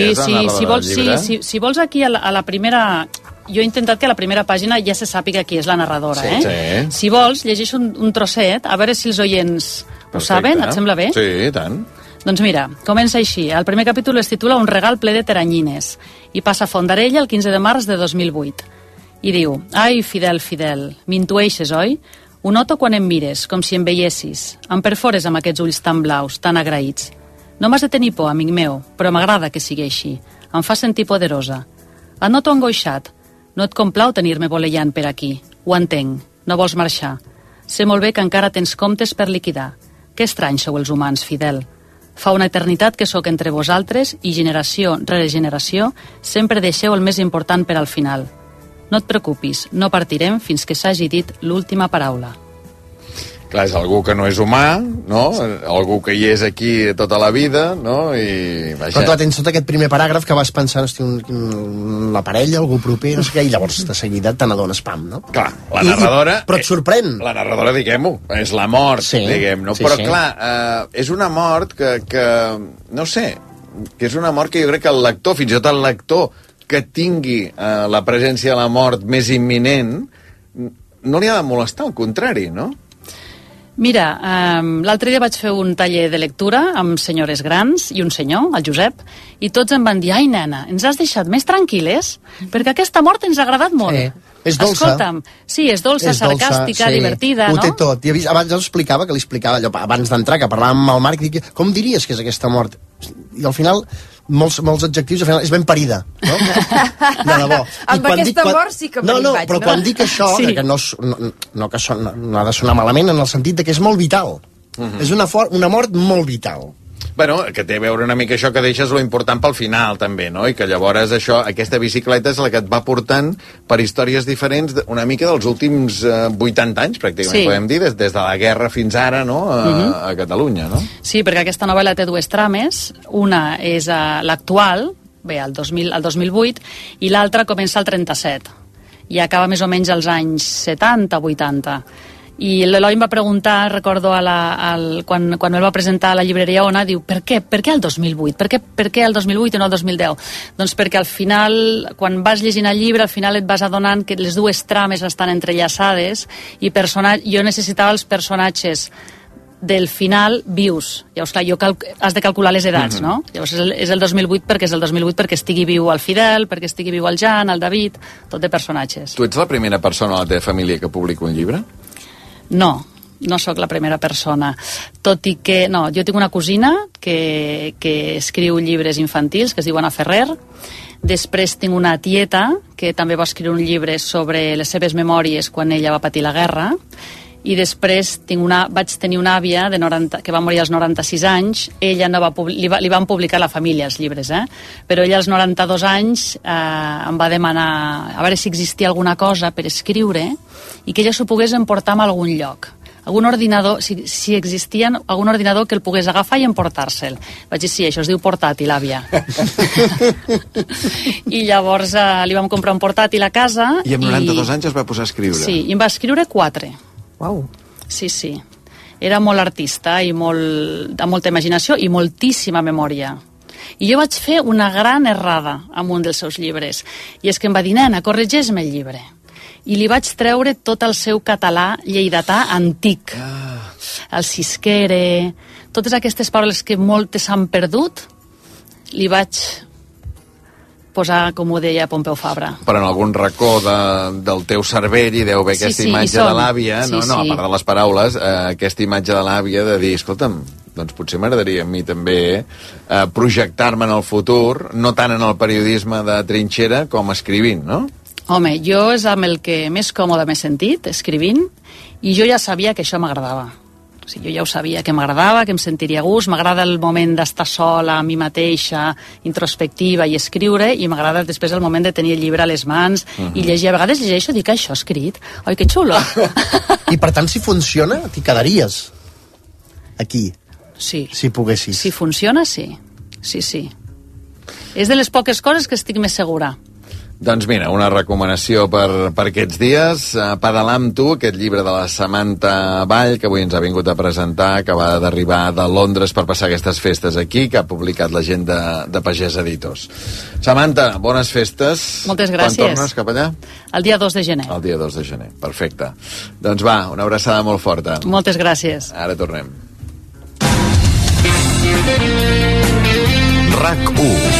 si vols aquí a la primera... Jo he intentat que a la primera pàgina ja se sàpiga qui és la narradora, Sí. Si vols, llegeix un trosset, a veure si els oients ho saben, et sembla bé? Sí, i tant. Doncs mira, comença així. El primer capítol es titula Un regal ple de teranyines i passa a Fondarella el 15 de març de 2008. I diu, ai, Fidel, m'intueixes, oi? Ho noto quan em mires, com si em veiessis. Em perfores amb aquests ulls tan blaus, tan agraïts. No m'has de tenir por, amic meu, però m'agrada que sigui així. Em fa sentir poderosa. Et noto angoixat. No et complau tenir-me voleiant per aquí. Ho entenc. No vols marxar. Sé molt bé que encara tens comptes per liquidar. Que estrany sou els humans, Fidel. Fa una eternitat que sóc entre vosaltres i generació rere generació sempre deixeu el més important per al final. No et preocupis, no partirem fins que s'hagi dit l'última paraula. Clar, és algú que no és humà, no? Algú que hi és aquí tota la vida, no? I vaja... Però clar, tens tot aquest primer paràgraf que vas pensant, la parella, algú proper, no sé què, i llavors de seguida te n'adones, pam, no? Clar, la narradora... Però et sorprèn. La narradora, diguem-ho, és la mort, diguem, no? Però clar, és una mort que no sé, que és una mort que jo crec que el lector, fins i tot el lector que tingui la presència de la mort més imminent, no li ha de molestar, al contrari, no? Mira, l'altre dia vaig fer un taller de lectura amb senyores grans i un senyor, el Josep, i tots em van dir, ai, nena, ens has deixat més tranquil·les? Perquè aquesta mort ens ha agradat molt. És dolça. Escolta'm, sí, és dolça, sarcàstica, divertida, no? Ho té no? tot. I abans jo explicava, allò, abans d'entrar, que parlàvem amb el Marc, dic, com diries que és aquesta mort? I al final, molts adjectius, al final, és ben parida, no? De debò. Amb aquesta mort sí que me n'hi vaig, però quan dic això, que no ha de sonar malament, en el sentit de que és molt vital. És una mort molt vital. Bueno, que té a veure una mica això que deixes lo important pel final, també, no? I que llavors això, aquesta bicicleta és la que et va portant per històries diferents una mica dels últims 80 anys, pràcticament, podem dir, des de la guerra fins ara, no?, a Catalunya, no? Sí, perquè aquesta novel·la té dues trames. Una és l'actual, el 2008, i l'altra comença al 37, i acaba més o menys als anys 70-80. I l'Eloi em va preguntar, recordo, quan me'l va presentar a la llibreria Ona, diu, per què el 2008? Per què el 2008 i no el 2010? Doncs perquè al final, quan vas llegint el llibre, al final et vas adonant que les dues trames estan entrellaçades i jo necessitava els personatges del final vius. Llavors, clar, has de calcular les edats, no? Llavors és el 2008 perquè és el 2008 perquè estigui viu el Fidel, perquè estigui viu el Jan, el David, tot de personatges. Tu ets la primera persona a la teva família que publica un llibre? No sóc la primera persona, tot i que... No, jo tinc una cosina que escriu llibres infantils, que es diu Anna Ferrer. Després tinc una tieta que també va escriure un llibre sobre les seves memòries quan ella va patir la guerra. I després vaig tenir una àvia que va morir als 96 anys. Ella li van publicar a la família els llibres, però ella als 92 anys em va demanar a veure si existia alguna cosa per escriure i que ella s'ho pogués emportar a algun lloc. Algun ordinador, si existia algun ordinador que el pogués agafar i emportar-se'l. Vaig dir, sí, això es diu portàtil, àvia. I llavors li vam comprar un portàtil a casa. I amb 92 anys es va posar a escriure. Sí, i em va escriure 4. Uau. Sí. Era molt artista i amb molta imaginació i moltíssima memòria. I jo vaig fer una gran errada amb un dels seus llibres. I és que em va dir, nena, corregeix-me el llibre. I li vaig treure tot el seu català lleidatà antic. El cisquere, totes aquestes paraules que moltes s'han perdut, li vaig posar, com ho deia Pompeu Fabra. Però en algun racó del teu cervell hi deu haver aquesta imatge de l'àvia, a part de les paraules, aquesta imatge de l'àvia de dir, escolta'm, doncs potser m'agradaria a mi també projectar-me en el futur, no tant en el periodisme de trinxera com escrivint, no? Home, jo és amb el que més còmode m'he sentit, escrivint, i jo ja sabia que això m'agradava. O sigui, jo ja ho sabia, que m'agradava, que em sentiria a gust, m'agrada el moment d'estar sola, a mi mateixa, introspectiva i escriure, i m'agrada després el moment de tenir el llibre a les mans i llegir. A vegades llegeixo i dic, això escrit? Oi, que xulo! I per tant, si funciona, t'hi quedaries aquí. Sí. Si poguessis. Si funciona, sí. Sí. És de les poques coses que estic més segura. Doncs mira, una recomanació per aquests dies. Pedalar amb tu, aquest llibre de la Samantha Vall, que avui ens ha vingut a presentar, que va d'arribar de Londres per passar aquestes festes aquí, que ha publicat la gent de Pagès Editors. Samantha, bones festes. Moltes gràcies. Quan tornes cap allà? El dia 2 de gener. El dia 2 de gener, perfecte. Doncs va, una abraçada molt forta. Moltes gràcies. Ara tornem. RAC1.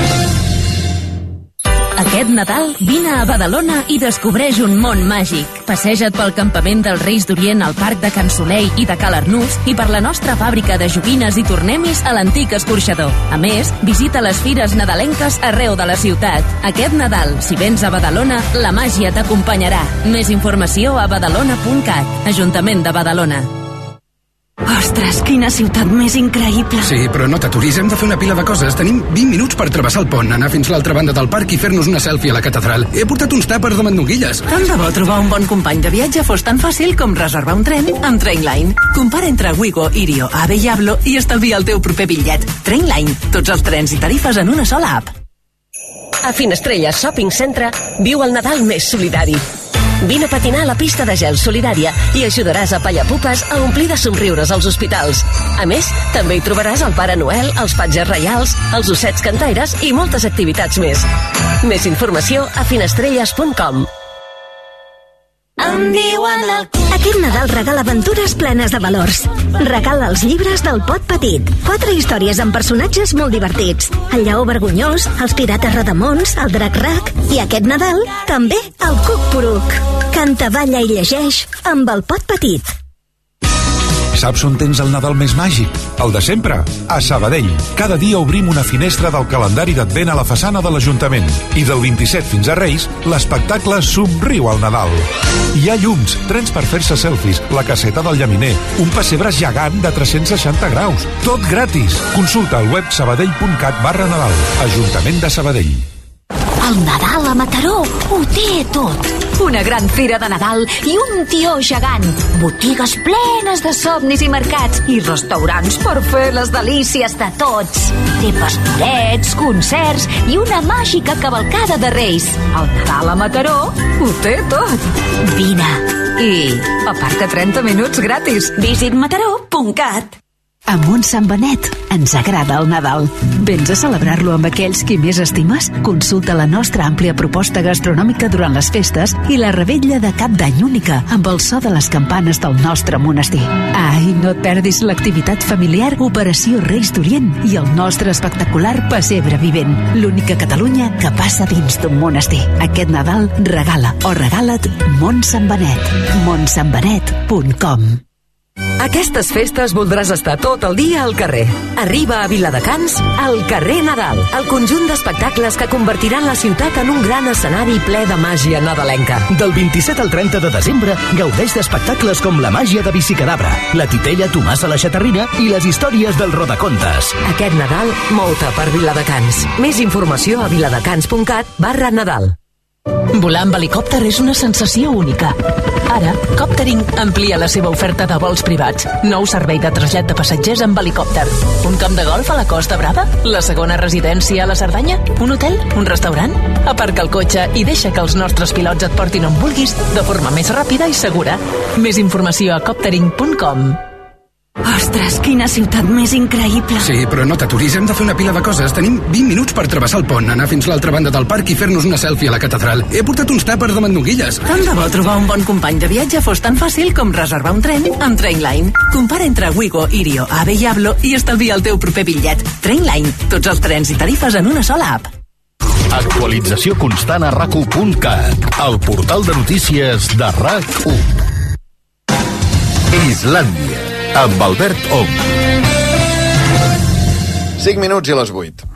Aquest Nadal vine a Badalona i descobreix un món màgic. Passeja't pel campament dels Reis d'Orient al Parc de Can Soleil i de Cal Arnús i per la nostra fàbrica de joguines i tornemis a l'antic escorxador. A més, visita les fires nadalenques arreu de la ciutat. Aquest Nadal, si vens a Badalona, la màgia t'acompanyarà. Més informació a badalona.cat. Ajuntament de Badalona. Ostres, quina ciutat més increïble. Sí, però no t'aturis, hem de fer una pila de coses. Tenim 20 minuts per travessar el pont, anar fins a l'altra banda del parc i fer-nos una selfie a la catedral. He portat uns tàpers de mandonguilles. Tant de bo trobar un bon company de viatge fos tan fàcil com reservar un tren amb Trainline. Compara entre Wigo, Irio, Ave i Ablo i estalvia el teu proper bitllet. Trainline, tots els trens i tarifes en una sola app. A Finestrelles Shopping Centre viu el Nadal més solidari. Vine a patinar a la pista de gel solidària i ajudaràs a Pallapupes a omplir de somriures als hospitals. A més, també hi trobaràs el Pare Noel, els patges reials, els ossets cantaires i moltes activitats més. Més informació a finestrelles.com. Em diuen el... Aquest Nadal regala aventures plenes de valors. Regala els llibres del Pot Petit. 4 històries amb personatges molt divertits. El lleó vergonyós, els pirates rodamons, el drac rac i aquest Nadal també el Cuc Poruc. Canta, balla i llegeix amb el Pot Petit. Saps on tens el Nadal més màgic? El de sempre, a Sabadell. Cada dia obrim una finestra del calendari d'Advent a la façana de l'Ajuntament. I del 27 fins a Reis, l'espectacle Somriu al Nadal. Hi ha llums, trens per fer-se selfies, la caseta del llaminer, un pessebre gegant de 360 graus. Tot gratis. Consulta al web sabadell.cat/Nadal. Ajuntament de Sabadell. El Nadal a Mataró ho té tot. Una gran fira de Nadal i un tió gegant. Botigues plenes de somnis i mercats i restaurants per fer les delícies de tots. Té pastorets, concerts i una màgica cavalcada de Reis. El Nadal a Mataró ho té tot. Vine. I aparca 30 minuts gratis. Visit mataró.cat. A Montsant Benet ens agrada el Nadal. Vens a celebrar-lo amb aquells qui més estimes? Consulta la nostra àmplia proposta gastronòmica durant les festes i la revetlla de Cap d'Any única amb el so de les campanes del nostre monestir. Ai, no et perdis l'activitat familiar Operació Reis d'Orient i el nostre espectacular Pessebre Vivent, l'única a Catalunya que passa dins d'un monestir. Aquest Nadal regala o regala't Montsant Benet. montsantbenet.com. Aquestes festes voldràs estar tot el dia al carrer. Arriba a Viladecans el Carrer Nadal, el conjunt d'espectacles que convertiran la ciutat en un gran escenari ple de màgia nadalenca. Del 27 al 30 de desembre gaudeix d'espectacles com la màgia de Bicicadabra, la titella Tomàs a la Xatarrina i les històries del Rodacontes. Aquest Nadal, mou-te per Viladecans. Més informació a viladecans.cat/Nadal. Volar amb helicòpter és una sensació única. Ara, Coptering amplia la seva oferta de vols privats. Nou servei de trasllat de passatgers amb helicòpter. Un camp de golf a la Costa Brava? La segona residència a la Cerdanya? Un hotel? Un restaurant? Aparca el cotxe i deixa que els nostres pilots et portin on vulguis de forma més ràpida i segura. Més informació a coptering.com. Ostres, quina ciutat més increïble. Sí, però no t'aturis, hem de fer una pila de coses. Tenim 20 minuts per travessar el pont, anar fins l'altra banda del parc i fer-nos una selfie a la catedral. He portat uns tàpers de mandonguilles. Tant de bo trobar un bon company de viatge fos tan fàcil com reservar un tren amb Trainline. Compara entre Wigo, Irio, AVE i Ablo i estalvia el teu proper bitllet. Trainline, tots els trens i tarifes en una sola app. Actualització constant a RAC1.cat, el portal de notícies de RAC1. Islàndia, amb Albert Om. 5 minuts i les 8.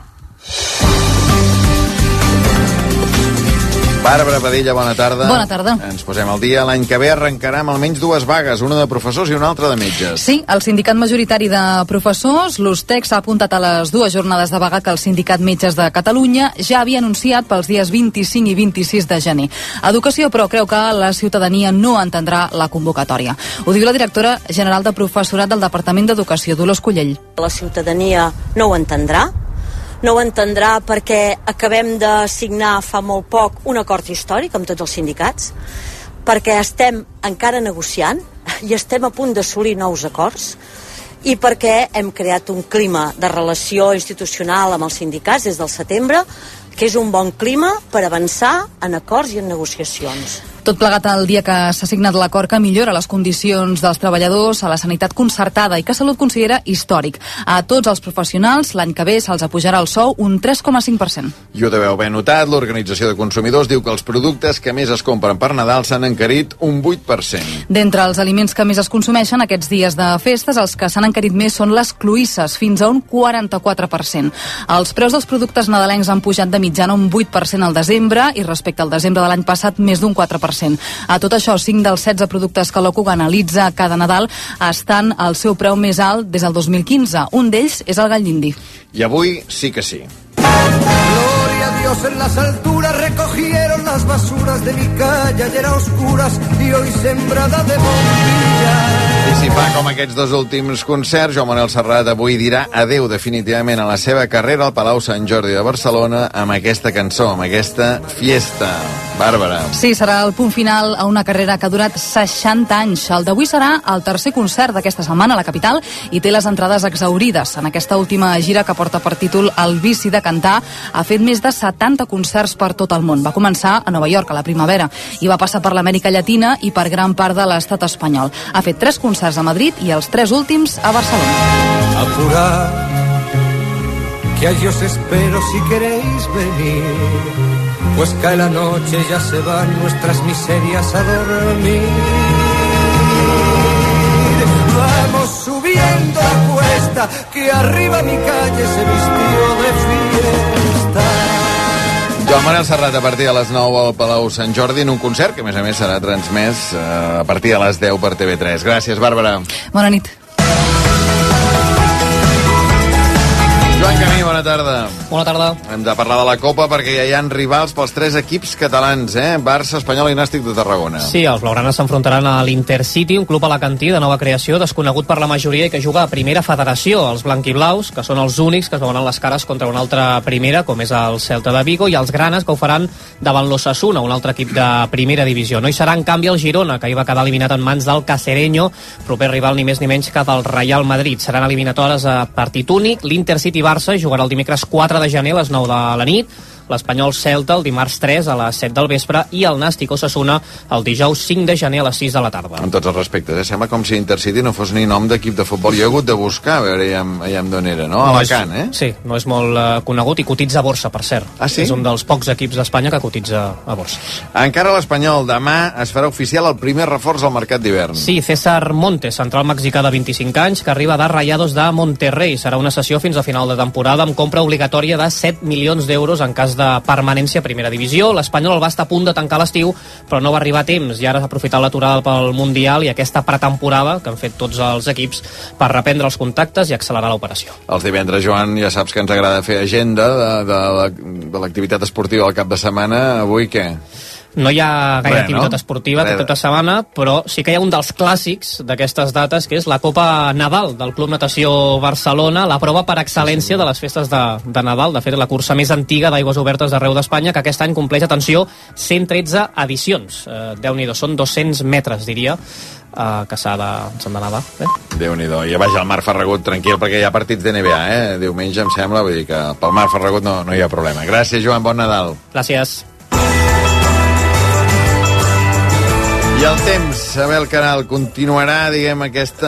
Bàrbara Padilla, bona tarda. Bona tarda. Ens posem al dia. L'any que ve arrencarà amb almenys 2 vagues, una de professors i una altra de metges. Sí, el sindicat majoritari de professors, l'USTEC, s'ha apuntat a les 2 jornades de vaga que el sindicat Metges de Catalunya ja havia anunciat pels dies 25 i 26 de gener. Educació, però, creu que la ciutadania no entendrà la convocatòria. Ho diu la directora general de Professorat del Departament d'Educació, Dolors Collell. La ciutadania no ho entendrà. No ho entendrà perquè acabem de signar fa molt poc un acord històric amb tots els sindicats, perquè estem encara negociant i estem a punt d'assolir nous acords, i perquè hem creat un clima de relació institucional amb els sindicats des del setembre, que és un bon clima per avançar en acords i en negociacions. Tot plegat el dia que s'ha signat l'acord que millora les condicions dels treballadors a la sanitat concertada i que Salut considera històric. A tots els professionals, l'any que ve se'ls apujarà el sou un 3,5%. I ho deveu haver notat, l'Organització de Consumidors diu que els productes que més es compren per Nadal s'han encarit un 8%. D'entre els aliments que més es consumeixen aquests dies de festes, els que s'han encarit més són les cloïsses, fins a un 44%. Els preus dels productes nadalencs han pujat de mitjana un 8% al desembre i respecte al desembre de l'any passat més d'un 4%. A tot això, 5 dels 16 productes que l'OCU analitza cada Nadal estan al seu preu més alt des del 2015. Un d'ells és el gall d'indi. I avui sí que sí. Gloria a Dios en las alturas, recogieron las basuras de mi calle, ayer a oscuras y hoy sembrada de bombillas. I si fa com aquests 2 últims concerts, Joan Manuel Serrat avui dirà adeu definitivament a la seva carrera al Palau Sant Jordi de Barcelona amb aquesta cançó, amb aquesta fiesta. Bàrbara. Sí, serà el punt final a una carrera que ha durat 60 anys. El d'avui serà el tercer concert d'aquesta setmana a la capital i té les entrades exhaurides. En aquesta última gira que porta per títol El vici de cantar, ha fet més de 70 concerts per tot el món. Va començar a Nova York a la primavera i va passar per l'Amèrica Llatina i per gran part de l'estat espanyol. Ha fet 3 concerts a Madrid i els 3 últims a Barcelona. Apurad, que allí os espero si queréis venir, pues cae la noche, ya se van nuestras miserias a dormir. Vamos subiendo la cuesta, que arriba mi calle se vistió de fiesta. Joan Manuel Serrat a partir de les 9 al Palau Sant Jordi en un concert que a més serà transmès a partir de les 10 per TV3. Gràcies, Bàrbara. Bona nit. Joan Joan Camí, bona tarda. Bona tarda. Hem de parlar de la Copa perquè ja hi ha rivals pels 3 equips catalans, Barça, Espanyol i Nàstic de Tarragona. Sí, els blaugranes s'enfrontaran a l'Intercity, un club alacantí de nova creació, desconegut per la majoria i que juga a primera federació. Els blanquiblaus, que són els únics que es veuran les cares contra una altra primera, com és el Celta de Vigo, i els granes, que ho faran davant l'Osasuna, un altre equip de primera divisió. No hi serà, en canvi, el Girona, que hi va quedar eliminat en mans del Cacereño, proper rival ni més ni menys que del Real Madrid. Seran eliminatòries a partit únic. L'Intercity-Barça jugarà el dimecres 4 de gener a les 9 de la nit, l'Espanyol Celta el dimarts 3 a les 7 del vespre i el Nàstic Osasuna el dijous 5 de gener a les 6 de la tarda. Amb tots els respectes, sembla com si Intercity no fos ni nom d'equip de futbol. Jo he hagut de buscar, a veure allà d'on era, no? Alacant, Sí, no és molt conegut i cotitza a borsa, per cert. Ah, sí? És un dels pocs equips d'Espanya que cotitza a borsa. Encara l'Espanyol, demà es farà oficial el primer reforç al mercat d'hivern. Sí, César Montes, central mexicà de 25 anys, que arriba de Rayados de Monterrey. Serà una sessió fins a final de temporada amb compra obligatòria de 7 milions d'euros en cas de permanència a primera divisió. L'Espanyol el va estar a punt de tancar l'estiu, però no va arribar a temps i ara s'ha aprofitat l'aturada pel Mundial i aquesta pretemporada que han fet tots els equips per reprendre els contactes i accelerar l'operació. Els divendres, Joan, ja saps que ens agrada fer agenda de l'activitat esportiva al cap de setmana. Avui què? No hi ha gaire activitat esportiva tota setmana, però sí que hi ha un dels clàssics d'aquestes dates, que és la Copa Nadal del Club Natació Barcelona, la prova per excel·lència de les festes de Nadal. De fet, la cursa més antiga d'aigües obertes d'arreu d'Espanya, que aquest any compleix, atenció, 113 edicions. Déu-n'hi-do, són 200 metres, diria, que s'han de nedar. Déu-n'hi-do. I vaja, el Marc Ferragut, tranquil, perquè hi ha partits de NBA, Diumenge, em sembla, vull dir que pel Marc Ferragut no hi ha problema. Gràcies, Joan, bon Nadal. Gràcies. I el temps, Abel Caral, continuarà, diguem, aquest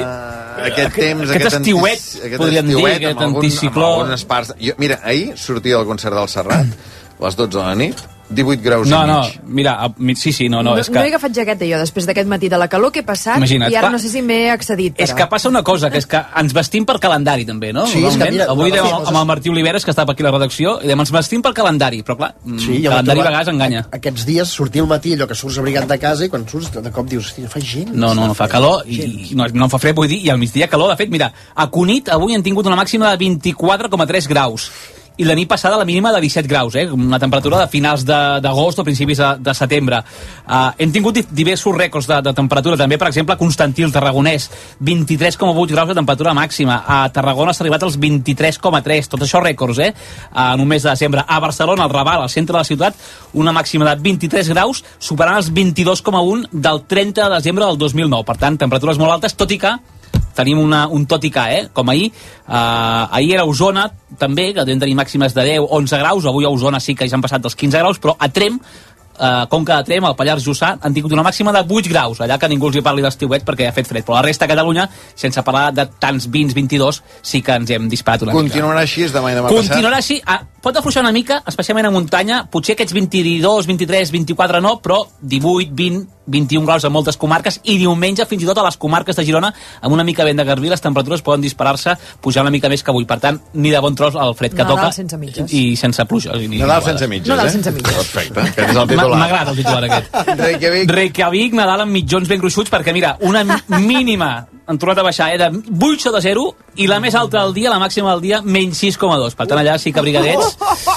temps, aquest estiuet, podríem dir, aquest anticicló. En algunes parts. Mira, ahir sortia del concert del Serrat, a les 12 de la nit, 18 graus i mig. No, mira, sí, no, és que... No he agafat jaqueta jo, després d'aquest matí de la calor que he passat, i ara no sé si m'he accedit. És que passa una cosa, que és que ens vestim per calendari, també, no? Sí, és que mira... Avui amb el Martí Oliveres, que està aquí a la redacció, i ens vestim per calendari, però clar, calendari a vegades enganya. Aquests dies, sortir al matí, allò que surts abrigat de casa, i quan surts, de cop dius, hòstia, fa gent. No fa calor, i no fa fred, vull dir, i al migdia calor. De fet, mira, a Cunit avui han tingut una màxima de 24,3 graus. I la nit passada la mínima de 17 graus, una temperatura de finals d'agost o principis de setembre. Hem tingut diversos rècords de temperatura, també, per exemple, a Constantí, el tarragonès, 23,8 graus de temperatura màxima. A Tarragona s'ha arribat als 23,3, tot això rècords, en un mes de desembre. A Barcelona, al Raval, al centre de la ciutat, una màxima de 23 graus, superant els 22,1 del 30 de desembre del 2009. Per tant, temperatures molt altes, tot i que tenim un tot i que, com ahir. Ahir era a Osona, també, que devem tenir màximes de 10-11 graus. Avui a Osona sí que ja han passat dels 15 graus, però a Tremp, Conca de Tremp, al Pallars Jussà, han tingut una màxima de 8 graus, allà que ningú els hi parli d'estiuet perquè ha fet fred. Però la resta de Catalunya, sense parlar de tants 20-22, sí que ens hem disparat una mica. Continuarà així demà i demà passat? Continuarà així. Pot afluixar una mica, especialment a muntanya, potser aquests 22, 23, 24 no, però 18, 20, 21 graus en moltes comarques, i diumenge fins i tot a les comarques de Girona, amb una mica vent de garbí, les temperatures poden disparar-se, pujar una mica més que avui. Per tant, ni de bon tros el fred que toca. Nadal sense mitges. I sense pluja. Nadal sense mitges, Nadal sense mitges. Perfecte, aquest és el titular. M'agrada el titular aquest. Reykjavik, Nadal amb mitjons ben gruixuts, perquè mira, una mínima han tornat a baixar, de 8 sota 0, i la més alta del dia, la màxima del dia, menys 6,2. Per tant, allà sí que abrigadets.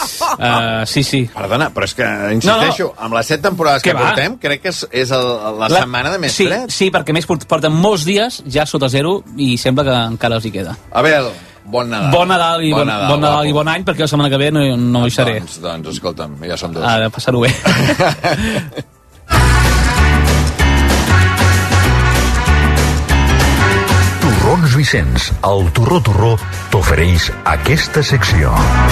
Sí. Perdona, però és que, insisteixo, amb les 7 temporades que portem, crec que és la setmana de més fred. Sí, perquè més porten molts dies ja sota 0 i sembla que encara els hi queda. Abel, bon Nadal. Bon Nadal i bon any, perquè la setmana que ve no hi seré. Doncs, escolta'm, ja som dos. De passar-ho bé. Torrons Vicenç, el Torró t'ofereix aquesta secció.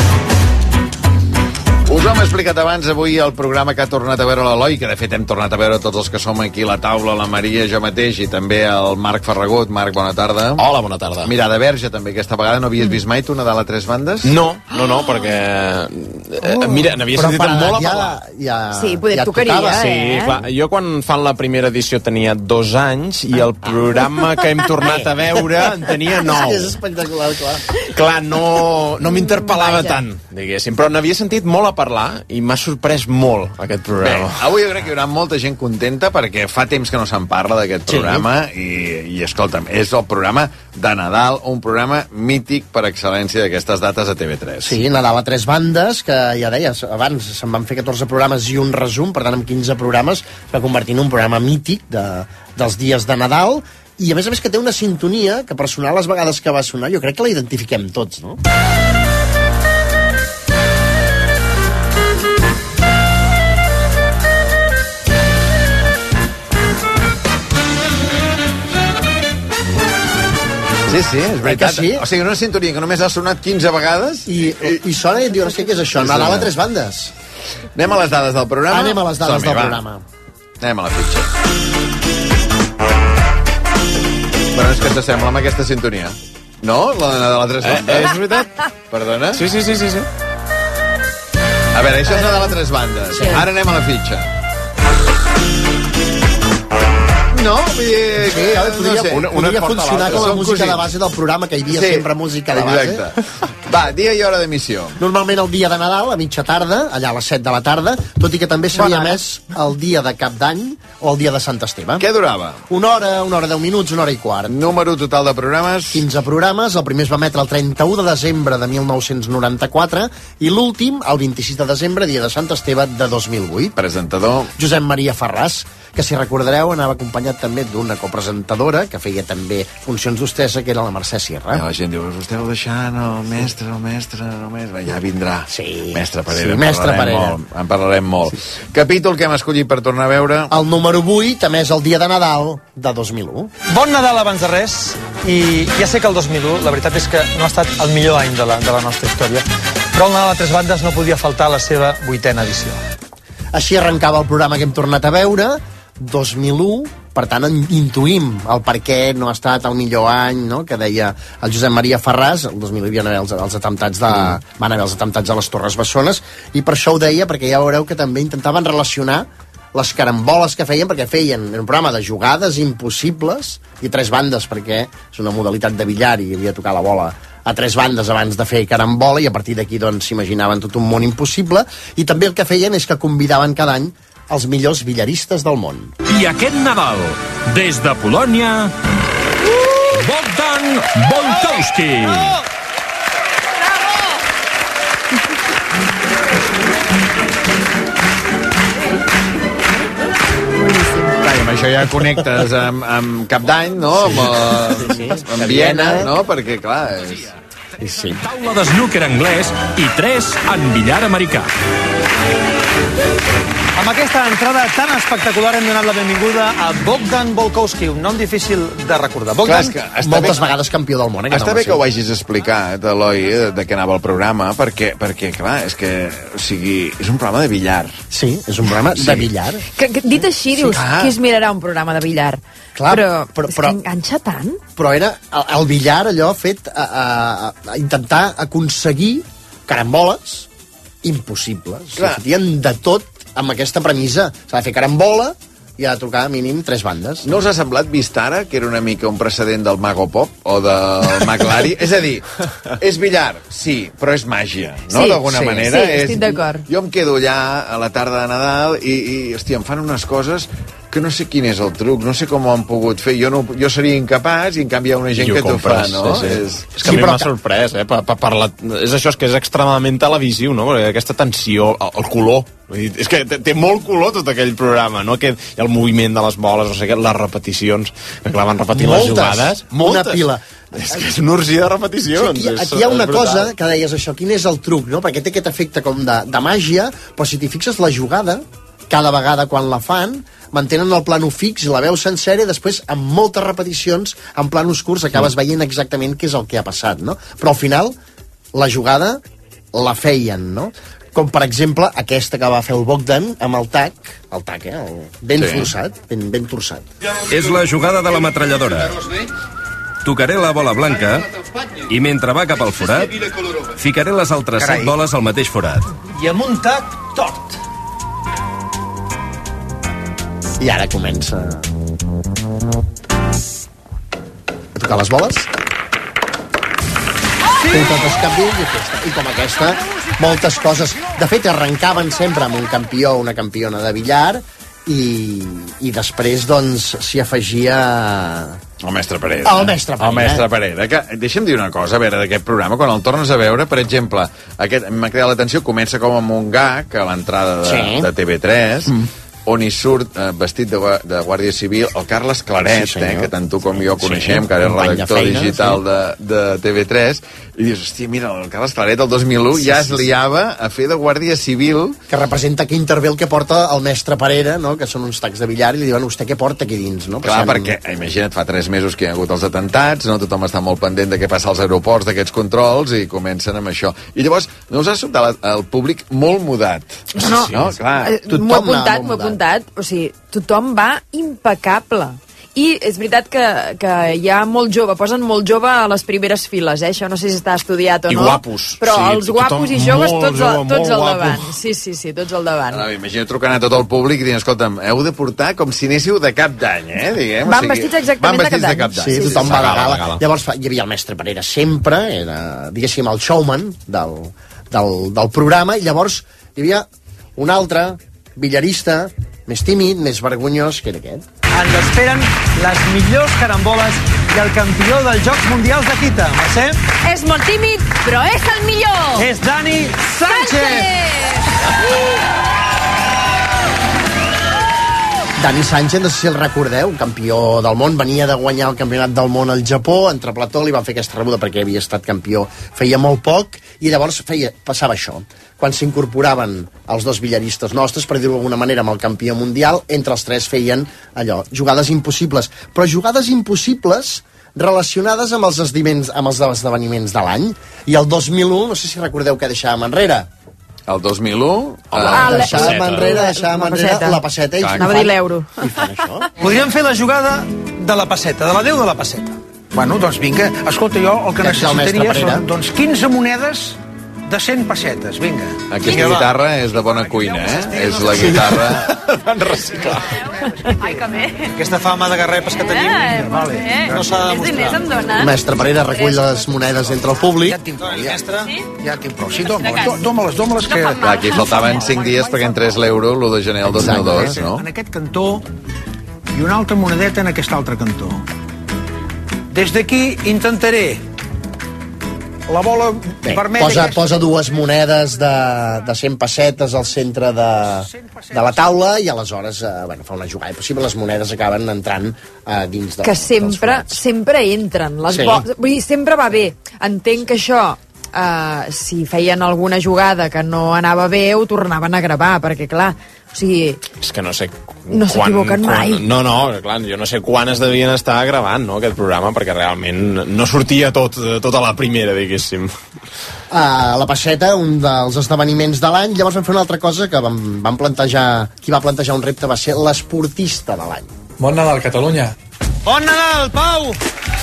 Us ho hem explicat abans, avui el programa que ha tornat a veure l'Eloi, que de fet hem tornat a veure tots els que som aquí a la taula, la Maria, jo mateix, i també el Marc Ferragut. Marc, bona tarda. Hola, bona tarda. Mirada Verge, també, aquesta vegada no havies vist mai tu Nadal a tres bandes? No, perquè... mira, n'havia sentit molt a parlar. Sí, poder tocaria, Sí, clar, jo quan fan la primera edició tenia 2 anys i el programa que hem tornat a veure en tenia 9. És espectacular, clar. Clar, no m'interpel·lava tant, diguéssim, però n'havia sentit molt a parlar parlar i m'ha sorprès molt aquest programa. Bé, avui jo crec que hi haurà molta gent contenta perquè fa temps que no se'n parla d'aquest programa i escolta'm, és el programa de Nadal, un programa mític per excel·lència d'aquestes dates a TV3. Sí, Nadal a 3 bandes, que ja deies, abans se'n van fer 14 programes i un resum, per tant amb 15 programes es va convertir en un programa mític dels dies de Nadal, i a més que té una sintonia que per sonar les vegades que va sonar jo crec que la identifiquem tots, no? Sí, és veritat. Sí? O sigui, una sintonia que només ha sonat 15 vegades... I sona i et diu, no sé què és això, Nadal a 3 bandes. Anem a les dades del programa? Anem a les dades del programa. Anem a la fitxa. Però és que s'assembla amb aquesta sintonia. No? La de Nadal a 3 bandes. És veritat? Perdona? Sí. A veure, això és Nadal a 3 bandes. Sí. Ara anem a la fitxa. No, vull dir... Sí, podria funcionar com a música de base del programa, que hi havia sempre música de base. Exacte. Va, dia i hora d'emissió. Normalment el dia de Nadal, a mitja tarda, allà a les 7 de la tarda, tot i que també s'havia emès el dia de Cap d'Any o el dia de Sant Esteve. Què durava? Una hora 10 minuts, 1 hora i quart. Número total de programes? 15 programes, el primer es va emetre el 31 de desembre de 1994 i l'últim, el 26 de desembre, dia de Sant Esteve de 2008. Presentador? Josep Maria Farràs, que si recordareu anava acompanyat també d'una copresentadora que feia també funcions d'hostessa, que era la Mercè Sierra. I la gent diu, us esteu deixant el mestre, ja vindrà. Sí. Mestre Parera. Sí, mestre Parera. En parlarem molt. Sí. Capítol que hem escollit per tornar a veure? El número 8, a més el dia de Nadal de 2001. Bon Nadal abans de res, i ja sé que el 2001, la veritat és que no ha estat el millor any de la nostra història, però el Nadal a 3 bandes no podia faltar a la seva 8a edició. Així arrencava el programa que hem tornat a veure, 2001, per tant intuïm el per què no ha estat el millor any, no?, que deia el Josep Maria Farràs. El 2001 hi van haver els atemptats van haver els atemptats a les Torres Bessones, i per això ho deia, perquè ja veureu que també intentaven relacionar les caramboles que feien, perquè feien un programa de jugades impossibles, i 3 bandes, perquè és una modalitat de billar i havia de tocar la bola a 3 bandes abans de fer carambola, i a partir d'aquí doncs s'imaginaven tot un món impossible. I també el que feien és que convidaven cada any els millors billaristes del món. I aquest Nadal, des de Polònia, Bogdan Bolkowski. Amb això ja connectes amb Cap d'Any, no? Amb Viena, no? Perquè, clar, Sí. Taula de snooker anglès i 3 en billar americà. Amb aquesta entrada tan espectacular hem donat la benvinguda a Bogdan Bolkowski, un nom difícil de recordar. Bogdan, moltes vegades campió del món. Està bé que ho hagis explicat, Eloi, de què anava el programa, perquè clar, és que, o sigui, és un programa de billar. Sí, és un programa de billar. Dit així, dius, qui es mirarà un programa de billar? Clar, però és que enganxa tant. Però era el billar allò fet a intentar aconseguir caramboles impossibles. Clar. Se fotien de tot amb aquesta premissa. S'ha de fer carambola i ha de trucar a mínim 3 bandes. No us ha semblat, vist ara, que era una mica un precedent del Mago Pop o del Maclari? És a dir, és billar, sí, però és màgia, no? Sí, d'alguna manera. Sí, estic d'acord. Jo em quedo allà a la tarda de Nadal i hòstia, em fan unes coses que no sé quin és el truc, no sé com ho han pogut fer. Jo seria incapaç i en canvi hi ha una gent que t'ho fa, no? Sí. És que a mi m'ha sorprès, és això, és que és extremadament televisiu, no? Perquè aquesta tensió, el color, és que té molt color tot aquell programa, no? Que hi ha el moviment de les boles, no sé què, les repeticions, que clar, van repetint les jugades. Una pila. És que és una orgia de repeticions. Sí, aquí hi ha una cosa que deies això, quin és el truc, no? Perquè té aquest efecte com de màgia, però si t'hi fixes la jugada, cada vegada quan la fan, mantenen el plano fix, la veus sencera, i després, amb moltes repeticions, en planos curts, acabes veient exactament què és el que ha passat, no? Però al final, la jugada la feien, no? Com, per exemple, aquesta que va fer el Bogdan amb el tac, ben forçat, ben torçat. És la jugada de la metralladora. Tocaré la bola blanca i mentre va cap al forat, ficaré les altres 7 boles al mateix forat. I amb un tac tort. I ara comença a tocar les boles. Sí! fent totes cabdills i com aquesta, moltes coses. De fet, arrencaven sempre amb un campió o una campiona de billar i després, doncs, s'hi afegia... El mestre Parera. El mestre Parera. El mestre Parera. Que, deixa'm dir una cosa, a veure, d'aquest programa, quan el tornes a veure, per exemple, m'ha cridat l'atenció, comença com amb un gag a l'entrada de TV3, on hi surt vestit de Guàrdia Civil el Carles Claret, que tant tu com jo coneixem, que ara és redactor digital de TV3, i dius, hòstia, mira, el Carles Claret el 2001 ja es liava a fer de Guàrdia Civil. Que representa que intervé el que porta el mestre Parera, no? Que són uns tacs de billar, i li diuen, vostè què porta aquí dins? No? Clar, perquè, imagina't, fa 3 mesos que hi ha hagut els atentats, no? Tothom està molt pendent de què passa als aeroports, d'aquests controls, i comencen amb això. I llavors, no us ha sobtat el públic molt mudat? No, clar. M'ho he apuntat, o sigui, tothom va impecable. I és veritat que hi ha molt jove, posen molt jove a les primeres files, això no sé si està estudiat o no. I guapos. Però els guapos i joves tots al davant. Sí, tots al davant. Imagina trucant a tot el públic i dient, escolta'm, heu de portar com si anéssiu de cap d'any, diguem. Van vestits exactament de cap d'any. Sí, tothom va de gala. Llavors hi havia el mestre Parera sempre, era, diguéssim, el showman del programa, i llavors hi havia un altre billarista, més tímid, més vergonyós, que era aquest. Ens esperen les millors caramboles i el campió dels Jocs Mundials de Quita. Mercè? És molt tímid, però és el millor! És Dani Sánchez! Dani Sánchez, no sé si el recordeu, campió del món, venia de guanyar el campionat del món al Japó, entre plató li van fer aquesta rebuda perquè havia estat campió feia molt poc, i llavors passava això. Quan s'incorporaven els dos billaristes nostres, per dir-ho d'alguna manera, amb el campió mundial, entre els tres feien allò, jugades impossibles. Però jugades impossibles relacionades amb els esdeveniments de l'any. I el 2001, no sé si recordeu què deixàvem enrere. El 2001? Deixàvem enrere la passeta. Anava a dir l'euro. I fan això. Podríem fer la jugada de la passeta, de la 10 de la passeta. Bueno, doncs vinga, escolta, jo el que necessitaria són, doncs, 15 monedes de 100 pessetes, vinga. Aquesta guitarra és de bona cuina, És la guitarra... Van reciclar. Ai, que bé. Aquesta fama de garrepes que tenim, no s'ha de demostrar. El mestre Parera recull les monedes entre el públic. Ja tinc prou. Sí, dóma-les, que... Aquí faltaven 5 dies perquè entrés l'euro l'1 de gener del 2002, no? En aquest cantó i una altra monedeta en aquest altre cantó. Des d'aquí intentaré la bola vermella... Posa dues monedes de 100 pessetes al centre de la taula i aleshores fa una jugada possible, les monedes acaben entrant dins que sempre entren. Vull dir, sempre va bé. Entenc que això, si feien alguna jugada que no anava bé, ho tornaven a gravar, perquè clar, o sigui... És que no sé... No s'equivoquen mai. No, clar, jo no sé quan es devien estar gravant, no, aquest programa, perquè realment no sortia tota la primera, diguéssim. La passeta, un dels esdeveniments de l'any. Llavors vam fer una altra cosa que vam plantejar... Qui va plantejar un repte va ser l'esportista de l'any. Bon Nadal, Catalunya. Bon Nadal, Pau!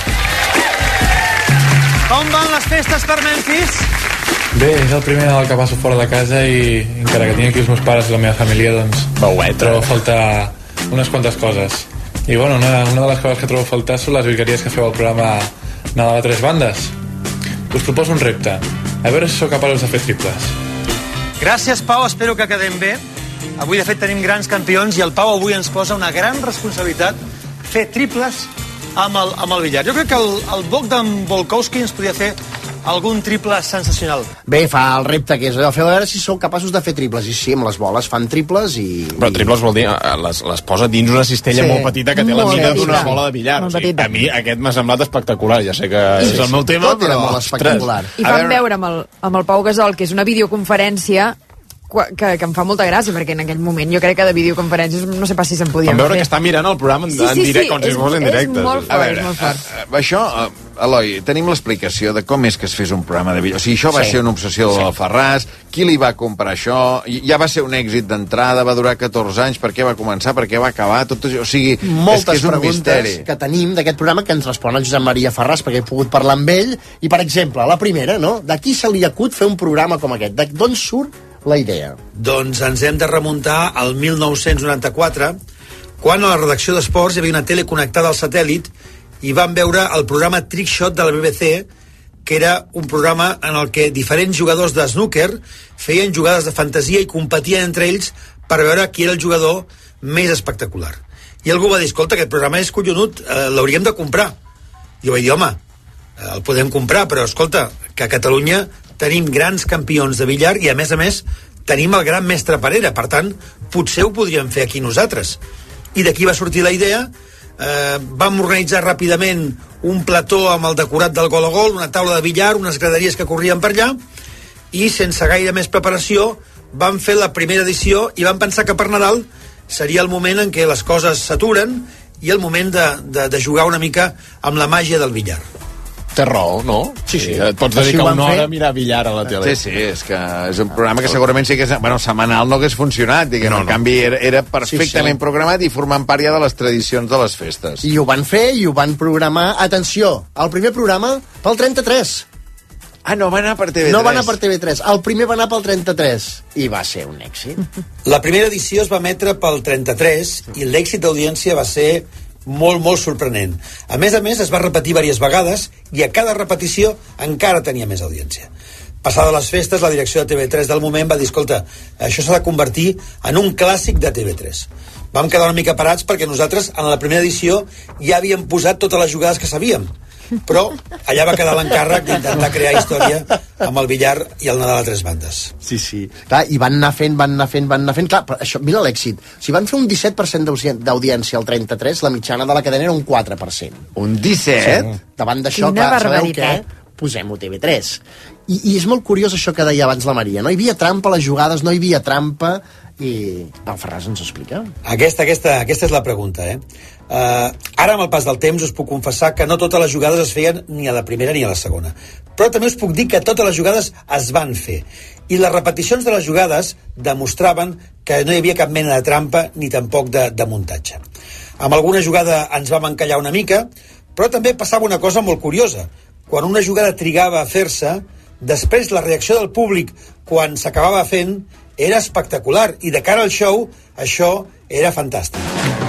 Com van les festes per Memphis? Bé, és el primer Nadal que passo fora de casa i encara que tinc aquí els meus pares i la meva família, doncs trobo a faltar unes quantes coses. I bueno, una de les coses que trobo a faltar són les virgueries que feu al programa Nadal a 3 bandes. Us proposo un repte, a veure si sou capaços de fer triples. Gràcies, Pau, espero que quedem bé. Avui, de fet, tenim grans campions i el Pau avui ens posa una gran responsabilitat fer triples amb el billar. Jo crec que el Bog d'en Volkowski ens podia fer algun triple sensacional. Bé, fa el repte que és allò, fer a veure si sou capaços de fer triples. I sí, amb les boles fan triples i... Però triples vol dir, les posa dins una cistella molt petita que té la mida d'una bola de billar. O sigui, a mi aquest m'ha semblat espectacular, ja sé que és el meu tema, però... molt espectacular. I vam veure amb el Pau Gasol, que és una videoconferència que em fa molta gràcia, perquè en aquell moment jo crec que de videoconferències no sé pas si se'n podia fer. Vam veure que està mirant el programa en directe, com si fos en directe. És molt fort, és molt fort. Això, Eloi, tenim l'explicació de com és que es fes un programa de billar. O sigui, això va ser una obsessió del Ferraz, qui li va comprar això, ja va ser un èxit d'entrada, va durar 14 anys, per què va començar, per què va acabar, tot això, o sigui, moltes és un misteri. Que tenim d'aquest programa que ens respon el Josep Maria Ferraz, perquè he pogut parlar amb ell, i per exemple, la primera, no? D'aquí se li acut fer un programa com aquest, d'on surt la idea? Doncs ens hem de remuntar al 1994, quan a la redacció d'Esports hi havia una tele connectada al satèl·lit i vam veure el programa Trickshot de la BBC, que era un programa en el que diferents jugadors de snooker feien jugades de fantasia i competien entre ells per veure qui era el jugador més espectacular. I algú va dir, escolta, aquest programa és collonut, l'hauríem de comprar. Jo vaig dir, home, el podem comprar, però escolta, que a Catalunya tenim grans campions de billar i a més tenim el gran mestre Parera, per tant, potser ho podríem fer aquí nosaltres. I d'aquí va sortir la idea, vam organitzar ràpidament un plató amb el decorat del gol a gol, una taula de billar, unes graderies que corrien per allà, i sense gaire més preparació vam fer la primera edició i vam pensar que per Nadal seria el moment en què les coses s'aturen i el moment de jugar una mica amb la màgia del billar. Té raó, no? Sí. Et pots dedicar una hora a mirar billar a la tele. Sí, és que és un programa que segurament sí que és... Bueno, setmanal no hagués funcionat, diguem, en canvi era perfectament programat i formant part ja de les tradicions de les festes. I ho van fer i ho van programar. Atenció, el primer programa pel 33. Ah, no va anar per TV3. No va anar per TV3. El primer va anar pel 33 i va ser un èxit. La primera edició es va emetre pel 33 i l'èxit d'audiència va ser molt, molt sorprenent. A més, es va repetir diverses vegades i a cada repetició encara tenia més audiència. Passades les festes, la direcció de TV3 del moment va dir, escolta, això s'ha de convertir en un clàssic de TV3. Vam quedar una mica parats perquè nosaltres en la primera edició ja havíem posat totes les jugades que sabíem, però allà va quedar l'encàrrec d'intentar crear història amb el billar i el Nadal a tres bandes. Sí. Clar, i van anar fent. Clar, però això, mira l'èxit. Si van fer un 17% d'audiència al 33, la mitjana de la cadena era un 4%. Un 17? Sí. Davant d'això, clar, sabeu què? Posem-ho TV3. I és molt curiós això que deia abans la Maria. No hi havia trampa a les jugades, no hi havia trampa... I el Ferraz ens explica. Aquesta és la pregunta, ara, amb el pas del temps, us puc confessar que no totes les jugades es feien ni a la primera ni a la segona. Però també us puc dir que totes les jugades es van fer. I les repeticions de les jugades demostraven que no hi havia cap mena de trampa ni tampoc de muntatge. Amb alguna jugada ens vam encallar una mica, però també passava una cosa molt curiosa. Quan una jugada trigava a fer-se, després la reacció del públic quan s'acabava fent era espectacular, i de cara al show això era fantàstic.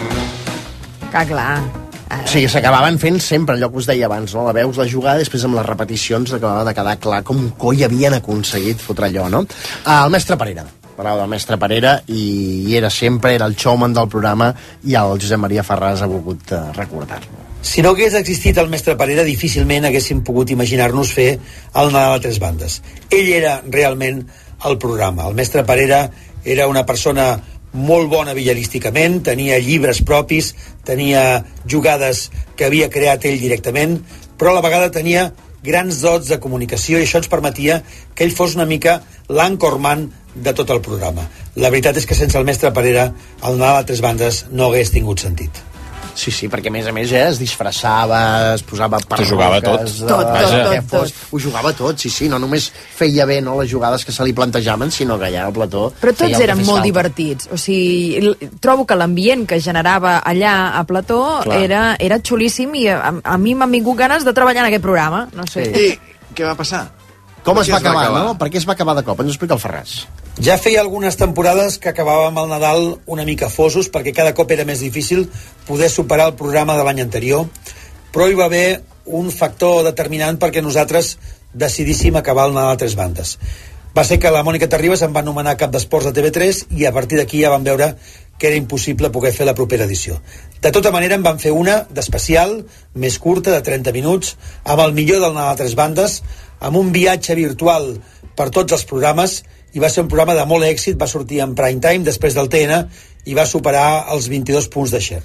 Clar. Sí, s'acabaven fent sempre allò que us deia abans, no? La veus la jugada, després amb les repeticions acabava de quedar clar com coi havien aconseguit fotre allò, no? El mestre Parera, parlava del mestre Parera, i era sempre, era el showman del programa, i el Josep Maria Ferraz ha volgut recordar-lo. Si no hagués existit el mestre Parera, difícilment haguéssim pogut imaginar-nos fer el Nadal a tres bandes. Ell era realment el programa. El mestre Parera era una persona molt bona billarísticament, tenia llibres propis, tenia jugades que havia creat ell directament, però a la vegada tenia grans dots de comunicació i això ens permetia que ell fos una mica l'anchorman de tot el programa. La veritat és que sense el mestre Parera el Nadal a tres bandes no hagués tingut sentit. Sí, perquè a més es disfressava, es posava perruques... Ho jugava tot. Tot. Ho jugava tot, sí, no només feia bé les jugades que se li plantejaven, sinó que allà al plató... Però tots eren molt divertits, o sigui, trobo que l'ambient que generava allà a plató era xulíssim i a mi m'han vingut ganes de treballar en aquest programa, no sé. I què va passar? Com es va acabar, no? Per què es va acabar de cop? Ens ho explica el Ferraz. Ja feia algunes temporades que acabàvem el Nadal una mica fosos perquè cada cop era més difícil poder superar el programa de l'any anterior, però hi va haver un factor determinant perquè nosaltres decidíssim acabar el Nadal a tres bandes. Va ser que la Mònica Terribas em va nomenar cap d'esports de TV3 i a partir d'aquí ja vam veure que era impossible poder fer la propera edició. De tota manera en van fer una d'especial, més curta, de 30 minuts, amb el millor del Nadal a tres bandes, amb un viatge virtual per tots els programes, i va ser un programa de molt èxit, va sortir en prime time després del TN i va superar els 22 punts de share.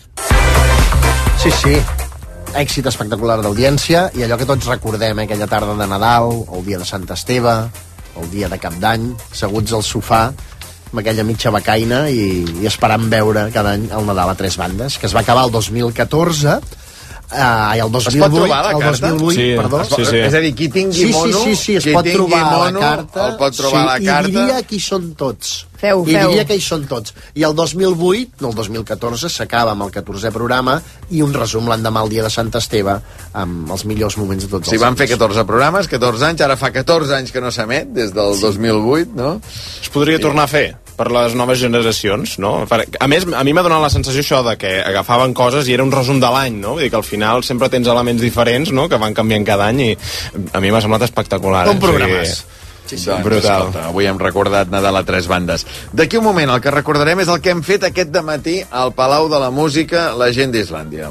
Sí, èxit espectacular d'audiència i allò que tots recordem, aquella tarda de Nadal, el dia de Sant Esteve, el dia de Cap d'Any, asseguts al sofà amb aquella mitja becaina i esperant veure cada any el Nadal a tres bandes, que es va acabar el 2014 el 2008, es pot trobar la carta? 2008, sí, perdó. Sí. És a dir, qui tingui mono, sí, es pot trobar la carta. El pot trobar la carta. I diria que hi són tots. Feu. Diria que hi són tots. I el 2008, no el 2014, s'acaba amb el 14è programa i un resum l'endemà el dia de Sant Esteve amb els millors moments de tots els anys. Si van fer 14 programes, 14 anys, ara fa 14 anys que no s'emet, des del 2008, no? Es podria tornar a fer. per les noves generacions, no? A més, a mi m'ha donat la sensació això de que agafaven coses i era un resum de l'any, no? Vull dir que al final sempre tens elements diferents, no?, que van canviant cada any, i a mi m'ha semblat espectacular. Un programàs. Sí, doncs, brutal. Escolta, avui hem recordat Nadal a 3 bandes. D'aquí un moment, el que recordarem és el que hem fet aquest dematí al Palau de la Música, la gent d'Islàndia.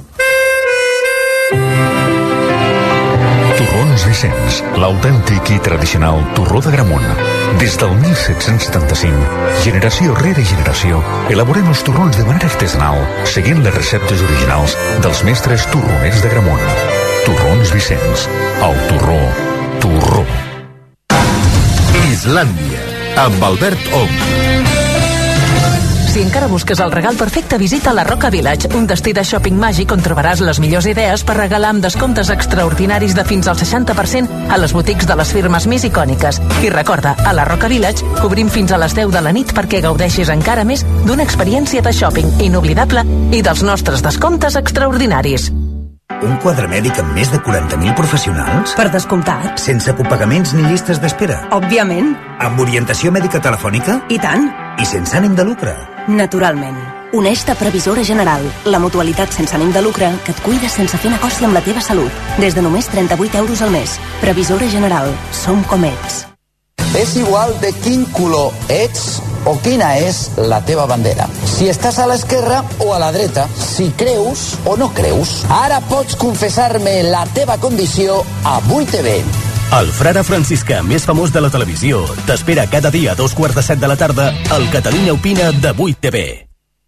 Torrons Vicenç, l'autèntic i tradicional torró de Gramunt. Des del 1775, generació rere generació, elaborem els torrons de manera artesanal, seguint les receptes originals dels mestres torroners de Gramunt. Torrons Vicenç, el torró. Islàndia, amb Albert Ong. Si encara busques el regal perfecte, visita la Roca Village, un destí de shopping màgic on trobaràs les millors idees per regalar amb descomptes extraordinaris de fins al 60% a les botics de les firmes més icòniques. I recorda, a la Roca Village cobrim fins a les 10 de la nit perquè gaudeixis encara més d'una experiència de shopping inoblidable i dels nostres descomptes extraordinaris. Un quadre mèdic amb més de 40.000 professionals? Per descomptat. Sense copagaments ni llistes d'espera? Òbviament. Amb orientació mèdica telefònica? I tant. I sense ànim de lucre? Naturalment. Uneix-te a Previsora General, la mutualitat sense ànim de lucre que et cuida sense fer negoci amb la teva salut. Des de només 38 euros al mes. Previsora General. Som com ets. És igual de quin color ets o quina és la teva bandera. Si estàs a l'esquerra o a la dreta, si creus o no creus. Ara pots confessar-me la teva condició a 8TV. El frare franciscà més famós de la televisió t'espera cada dia a 2:15 de la tarda al Catalunya Opina de 8TV.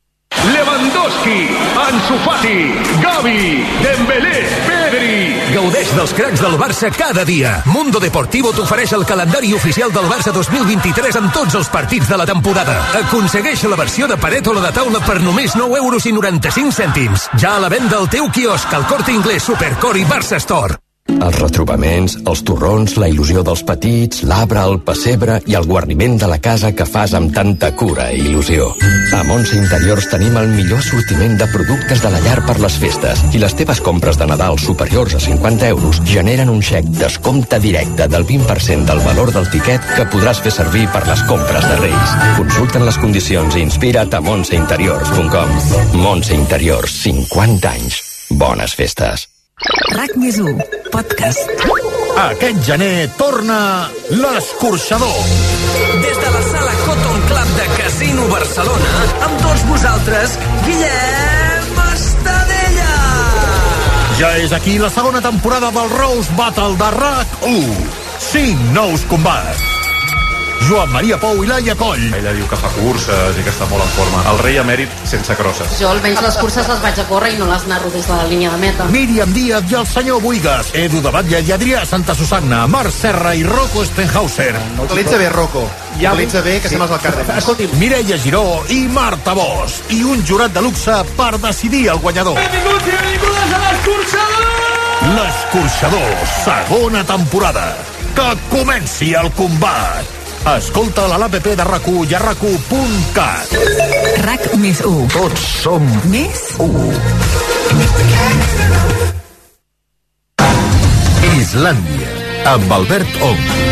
Lewandowski, Ansu Fati, Gavi, Dembélé, Pedri. Gaudeix dels cracs del Barça cada dia. Mundo Deportivo t'ofereix el calendari oficial del Barça 2023 amb tots els partits de la temporada. Aconsegueix la versió de paret o la de taula per només 9,95 €. Ja a la venda al teu quiosc, al Corte Inglés, Supercor i Barça Store. Els retrobaments, els torrons, la il·lusió dels petits, l'arbre, el pessebre i el guarniment de la casa que fas amb tanta cura i il·lusió. A Montse Interiors tenim el millor sortiment de productes de la llar per les festes i les teves compres de Nadal superiors a 50 € generen un xec descompte directe del 20% del valor del tiquet que podràs fer servir per les compres de Reis. Consulta'n les condicions i inspira't a montseinteriors.com. Montse Interiors, 50 anys. Bones festes. RAC+1, podcast. Aquest gener torna l'Escorxador. Des de la sala Cotton Club de Casino Barcelona, amb tots vosaltres, Guillem Estadella. Ja és aquí la segona temporada del Rose Battle de RAC1. 5 nous combats. Joan Maria Pou i Laia Coll. Ella diu que fa curses i que està molt en forma. El rei emèrit sense crosses. Jo almenys les curses les vaig a córrer i no les narro des de la línia de meta. Míriam Díaz i el senyor Buigas, Edu de Batlle i Adrià Santa Susanna, Marc Serra i Rocco Stenhauser. Utilitza bé, Rocco. Ja utilitza bé, que sembles el Cárdenas. Escolti'm, Mireia Giró i Marta Bosch. I un jurat de luxe per decidir el guanyador. Benvinguts i benvingudes a l'Escorxador! L'Escorxador, segona temporada. Que comenci el combat. Escolta a l'APP de RAC1 i a RAC1.cat. RAC+1. Tots som més 1. Islàndia, amb Albert Ong.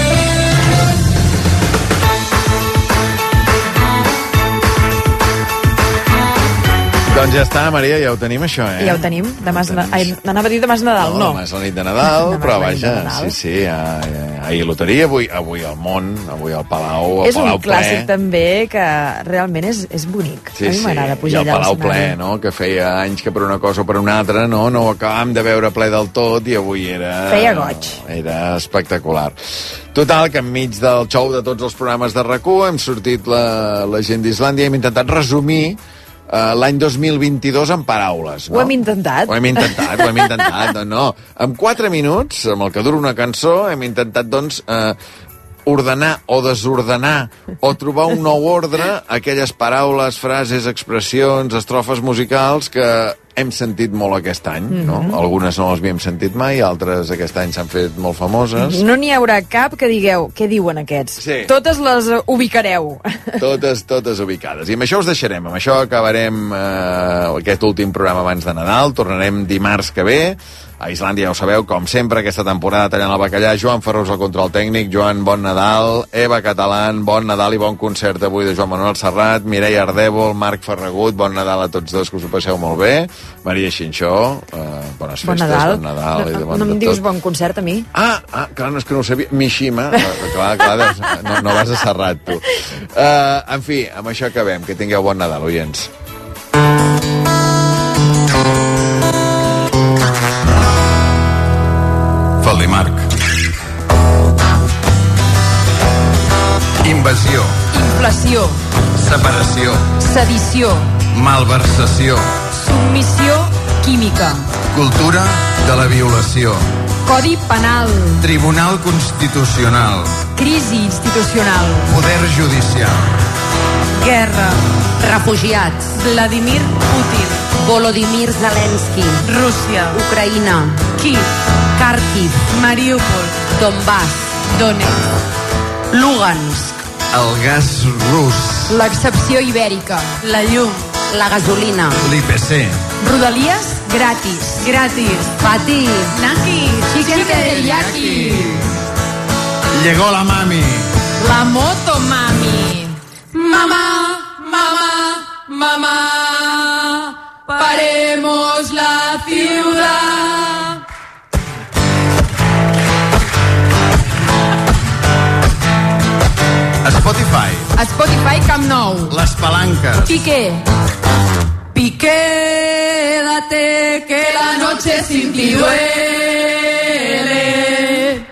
Doncs ja està, Maria, ja ho tenim, això, eh? Ja ho tenim. Anava a dir demà és Nadal, no. Demà és la nit de Nadal, però vaja, sí, ahir loteria, avui al Món, avui al Palau, és un clàssic també que realment és bonic. A mi m'agrada pujar allà al escenari. I el Palau ple, no?, que feia anys que per una cosa o per una altra no ho acabàvem de veure ple del tot i avui era... Feia goig. Era espectacular. Total, que enmig del xou de tots els programes de RAC1 hem sortit la gent d'Islàndia i hem intentat resumir l'any 2022 en paraules, no? Ho hem intentat. Ho hem intentat, no. En 4 minuts, amb el que dura una cançó, hem intentat, doncs, ordenar o desordenar o trobar un nou ordre aquelles paraules, frases, expressions, estrofes musicals que hem sentit molt aquest any, no? Algunes no les havíem sentit mai, altres aquest any s'han fet molt famoses. No n'hi haurà cap que digueu què diuen aquests. Sí. Totes les ubicareu. Totes ubicades. I amb això us deixarem. Amb això acabarem aquest últim programa abans de Nadal. Tornarem dimarts que ve A Islàndia, ja ho sabeu, com sempre, aquesta temporada tallant el bacallà. Joan Ferrós, al control tècnic. Joan, bon Nadal. Eva Catalán, bon Nadal i bon concert avui de Joan Manuel Serrat. Mireia Ardèvol, Marc Ferragut, bon Nadal a tots dos, que us ho passeu molt bé. Maria Xinxó, bones festes, bon Nadal. No em dius bon concert a mi? Clar, no és que no ho sabia. Mishima, clar, no vas a Serrat, tu. En fi, amb això acabem. Que tingueu bon Nadal, oients. Faldimarc. Invasió. Inflació. Separació. Sedició. Malversació. Submissió química. Cultura de la violació. Codi penal. Tribunal Constitucional. Crisi institucional. Poder judicial. Guerra. Refugiats. Vladimir Putin. Volodymyr Zelensky. Rússia. Ucraïna. Kiev. Kharkiv. Mariupol. Donbass. Donetsk. Lugansk. El gas rus. L'excepció ibèrica. La llum. La gasolina. L'IPC. Rodalies gratis. Gratis. Pati. Naki. Chicken teriyaki. Llegó la mami. La moto mami. Mamá, mamá, mamá. Paremos la ciudad. Spotify. Camp Nou. Les palanques. Piqué. Quédate que la noche sin ti duele.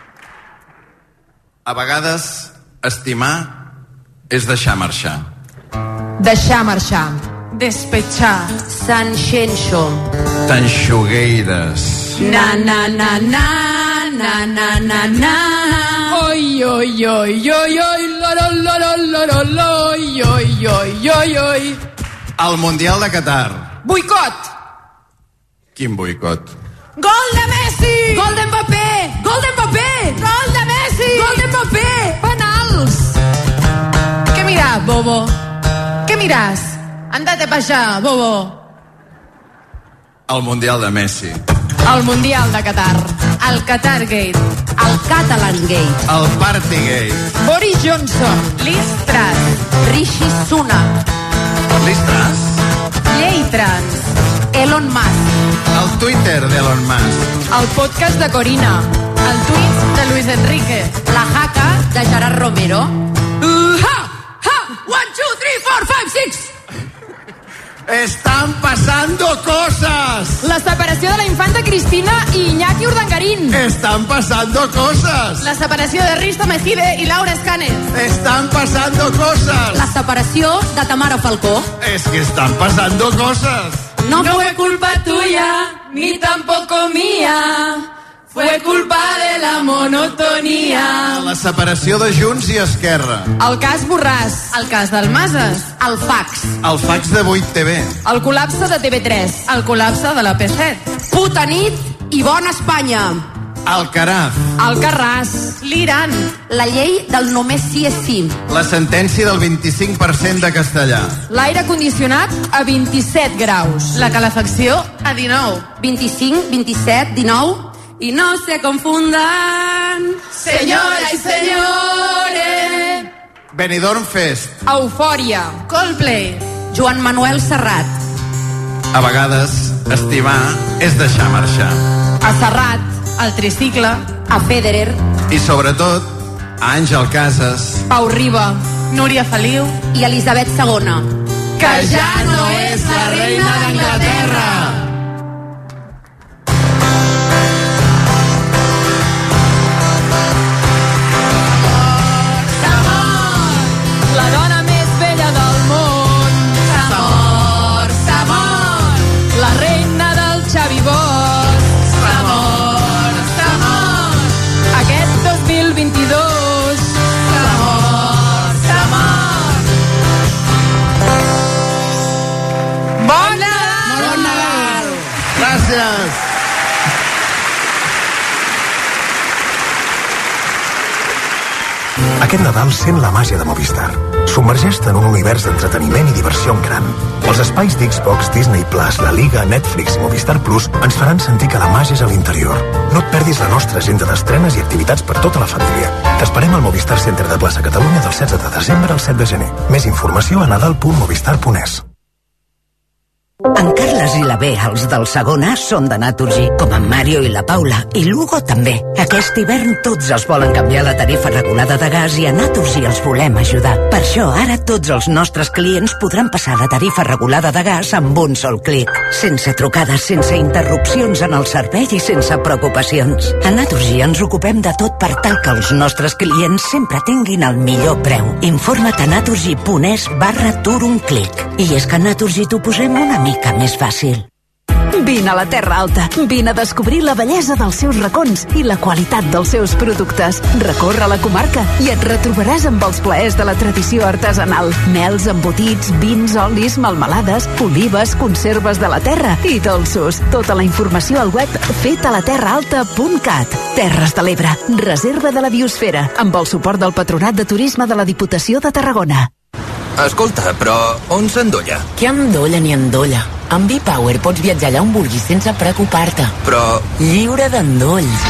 A vegades, estimar és deixar marxar. Deixar marxar. Despechar. Sanxenxo. Tanxugueires. Na, na, na, na, na, na, na, na. Oi, oi, oi, oi, oi, loro, loro, loro, oi, oi, oi, oi, oi. El Mundial de Qatar. Boicot. Quin boicot? Gol de Messi! Gol de Mbappé! Gol de Mbappé! Gol de Messi! Gol de Mbappé! Penals! ¿Qué miras, bobo? ¿Qué miras? Andate para allá, bobo. El Mundial de Messi. El Mundial de Qatar. El Qatar Gate. El Catalan Gate. El Partygate. Boris Johnson. Liz Truss. Rishi Sunak. Liz Truss. Llei trans. Elon Musk. El Twitter d'Elon Musk. El podcast de Corina. El tuit de Luis Enrique. La jaca de Gerard Romero. Ha! Ha! 1, 2, 3, 4, 5, 6! Están pasando cosas. La separació de la infanta Cristina i Iñaki Urdangarín. Están pasando cosas. La separació de Risto Mejide i Laura Escanes. Están pasando cosas. La separació de Tamara Falcó. Es que están pasando cosas. No fue culpa tuya, ni tampoco mía. Fue culpa de la monotonía. La separació de Junts i Esquerra. El cas Borràs. El cas del Masses. El fax. El fax de 8TV. El col·lapse de TV3. El col·lapse de la P7. Puta nit i bona Espanya. Alcaraz. Alcarràs. L'Iran. La llei del només sí és sí. La sentència del 25% de castellà. L'aire condicionat a 27 graus. La calefacció a 19. 25, 27, 19... Y no se confundan, señoras y señores. Benidorm Fest. Eufòria. Coldplay. Joan Manuel Serrat. A vegades, estimar és deixar marxar. A Serrat. Al tricicle. A Federer. I sobretot, a Àngel Casas. Pau Riba. Núria Feliu. I Elisabet II. Que ja no és la reina d'Anglaterra. Aquest Nadal sent la màgia de Movistar. Submergeix-te en un univers d'entreteniment i diversió en gran. Els espais d'Xbox, Disney+, la Liga, Netflix i Movistar Plus ens faran sentir que la màgia és a l'interior. No et perdis la nostra agenda d'estrenes i activitats per tota la família. T'esperem al Movistar Center de Plaça Catalunya del 16 de desembre al 7 de gener. Més informació a nadal.movistar.es. En Carles i la Bea, els del segon A, són de Naturgy, com en Mario i la Paula, i l'Hugo també. Aquest hivern tots els volen canviar la tarifa regulada de gas i a Naturgy els volem ajudar. Per això ara tots els nostres clients podran passar de tarifa regulada de gas amb un sol clic. Sense trucades, sense interrupcions en el servei i sense preocupacions. A Naturgy ens ocupem de tot per tal que els nostres clients sempre tinguin el millor preu. Informa't a naturgy.es/tur un clic. I és que a Naturgy t'ho posem una mica més fàcil. Vine a la Terra Alta. Vine a descobrir la bellesa dels seus racons i la qualitat dels seus productes. Recorre la comarca i et retrobaràs amb els plaers de la tradició artesanal. Mels, embotits, vins, olis, melmelades, olives, conserves de la terra i dolços. Tota la informació al web fetalaterraalta.cat. Terres de l'Ebre. Reserva de la biosfera. Amb el suport del Patronat de Turisme de la Diputació de Tarragona. Escolta, però on s'endolla? Què endolla ni endolla? Amb V-Power pots viatjar allà on vulguis sense preocupar-te. Però... Lliure d'endolls.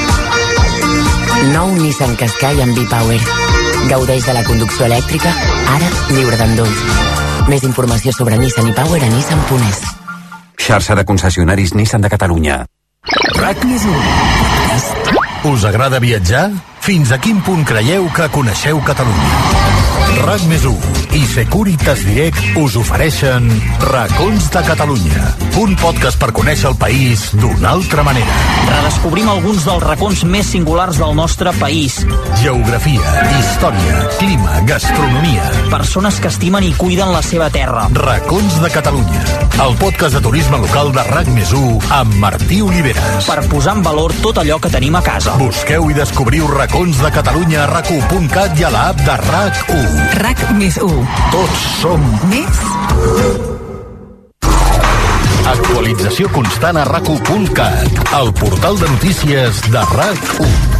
Nou Nissan Qashqai amb V-Power. Gaudeix de la conducció elèctrica, ara lliure d'endolls. Més informació sobre Nissan i Power a nissan.es. Xarxa de concessionaris Nissan de Catalunya. RAC+1. Us agrada viatjar? Fins a quin punt creieu que coneixeu Catalunya? RAC+1 i Securitas Direct us ofereixen Racons de Catalunya, un podcast per conèixer el país d'una altra manera. Redescobrim alguns dels racons més singulars del nostre país. Geografia, història, clima, gastronomia. Persones que estimen i cuiden la seva terra. Racons de Catalunya, el podcast de turisme local de RAC+1 amb Martí Oliveres. Per posar en valor tot allò que tenim a casa. Busqueu i descobriu Racons de Catalunya a RAC1.cat i a l'app de RAC1. RAC+1. Tots som més. Actualització constant a RAC1.cat, el portal de notícies de RAC1.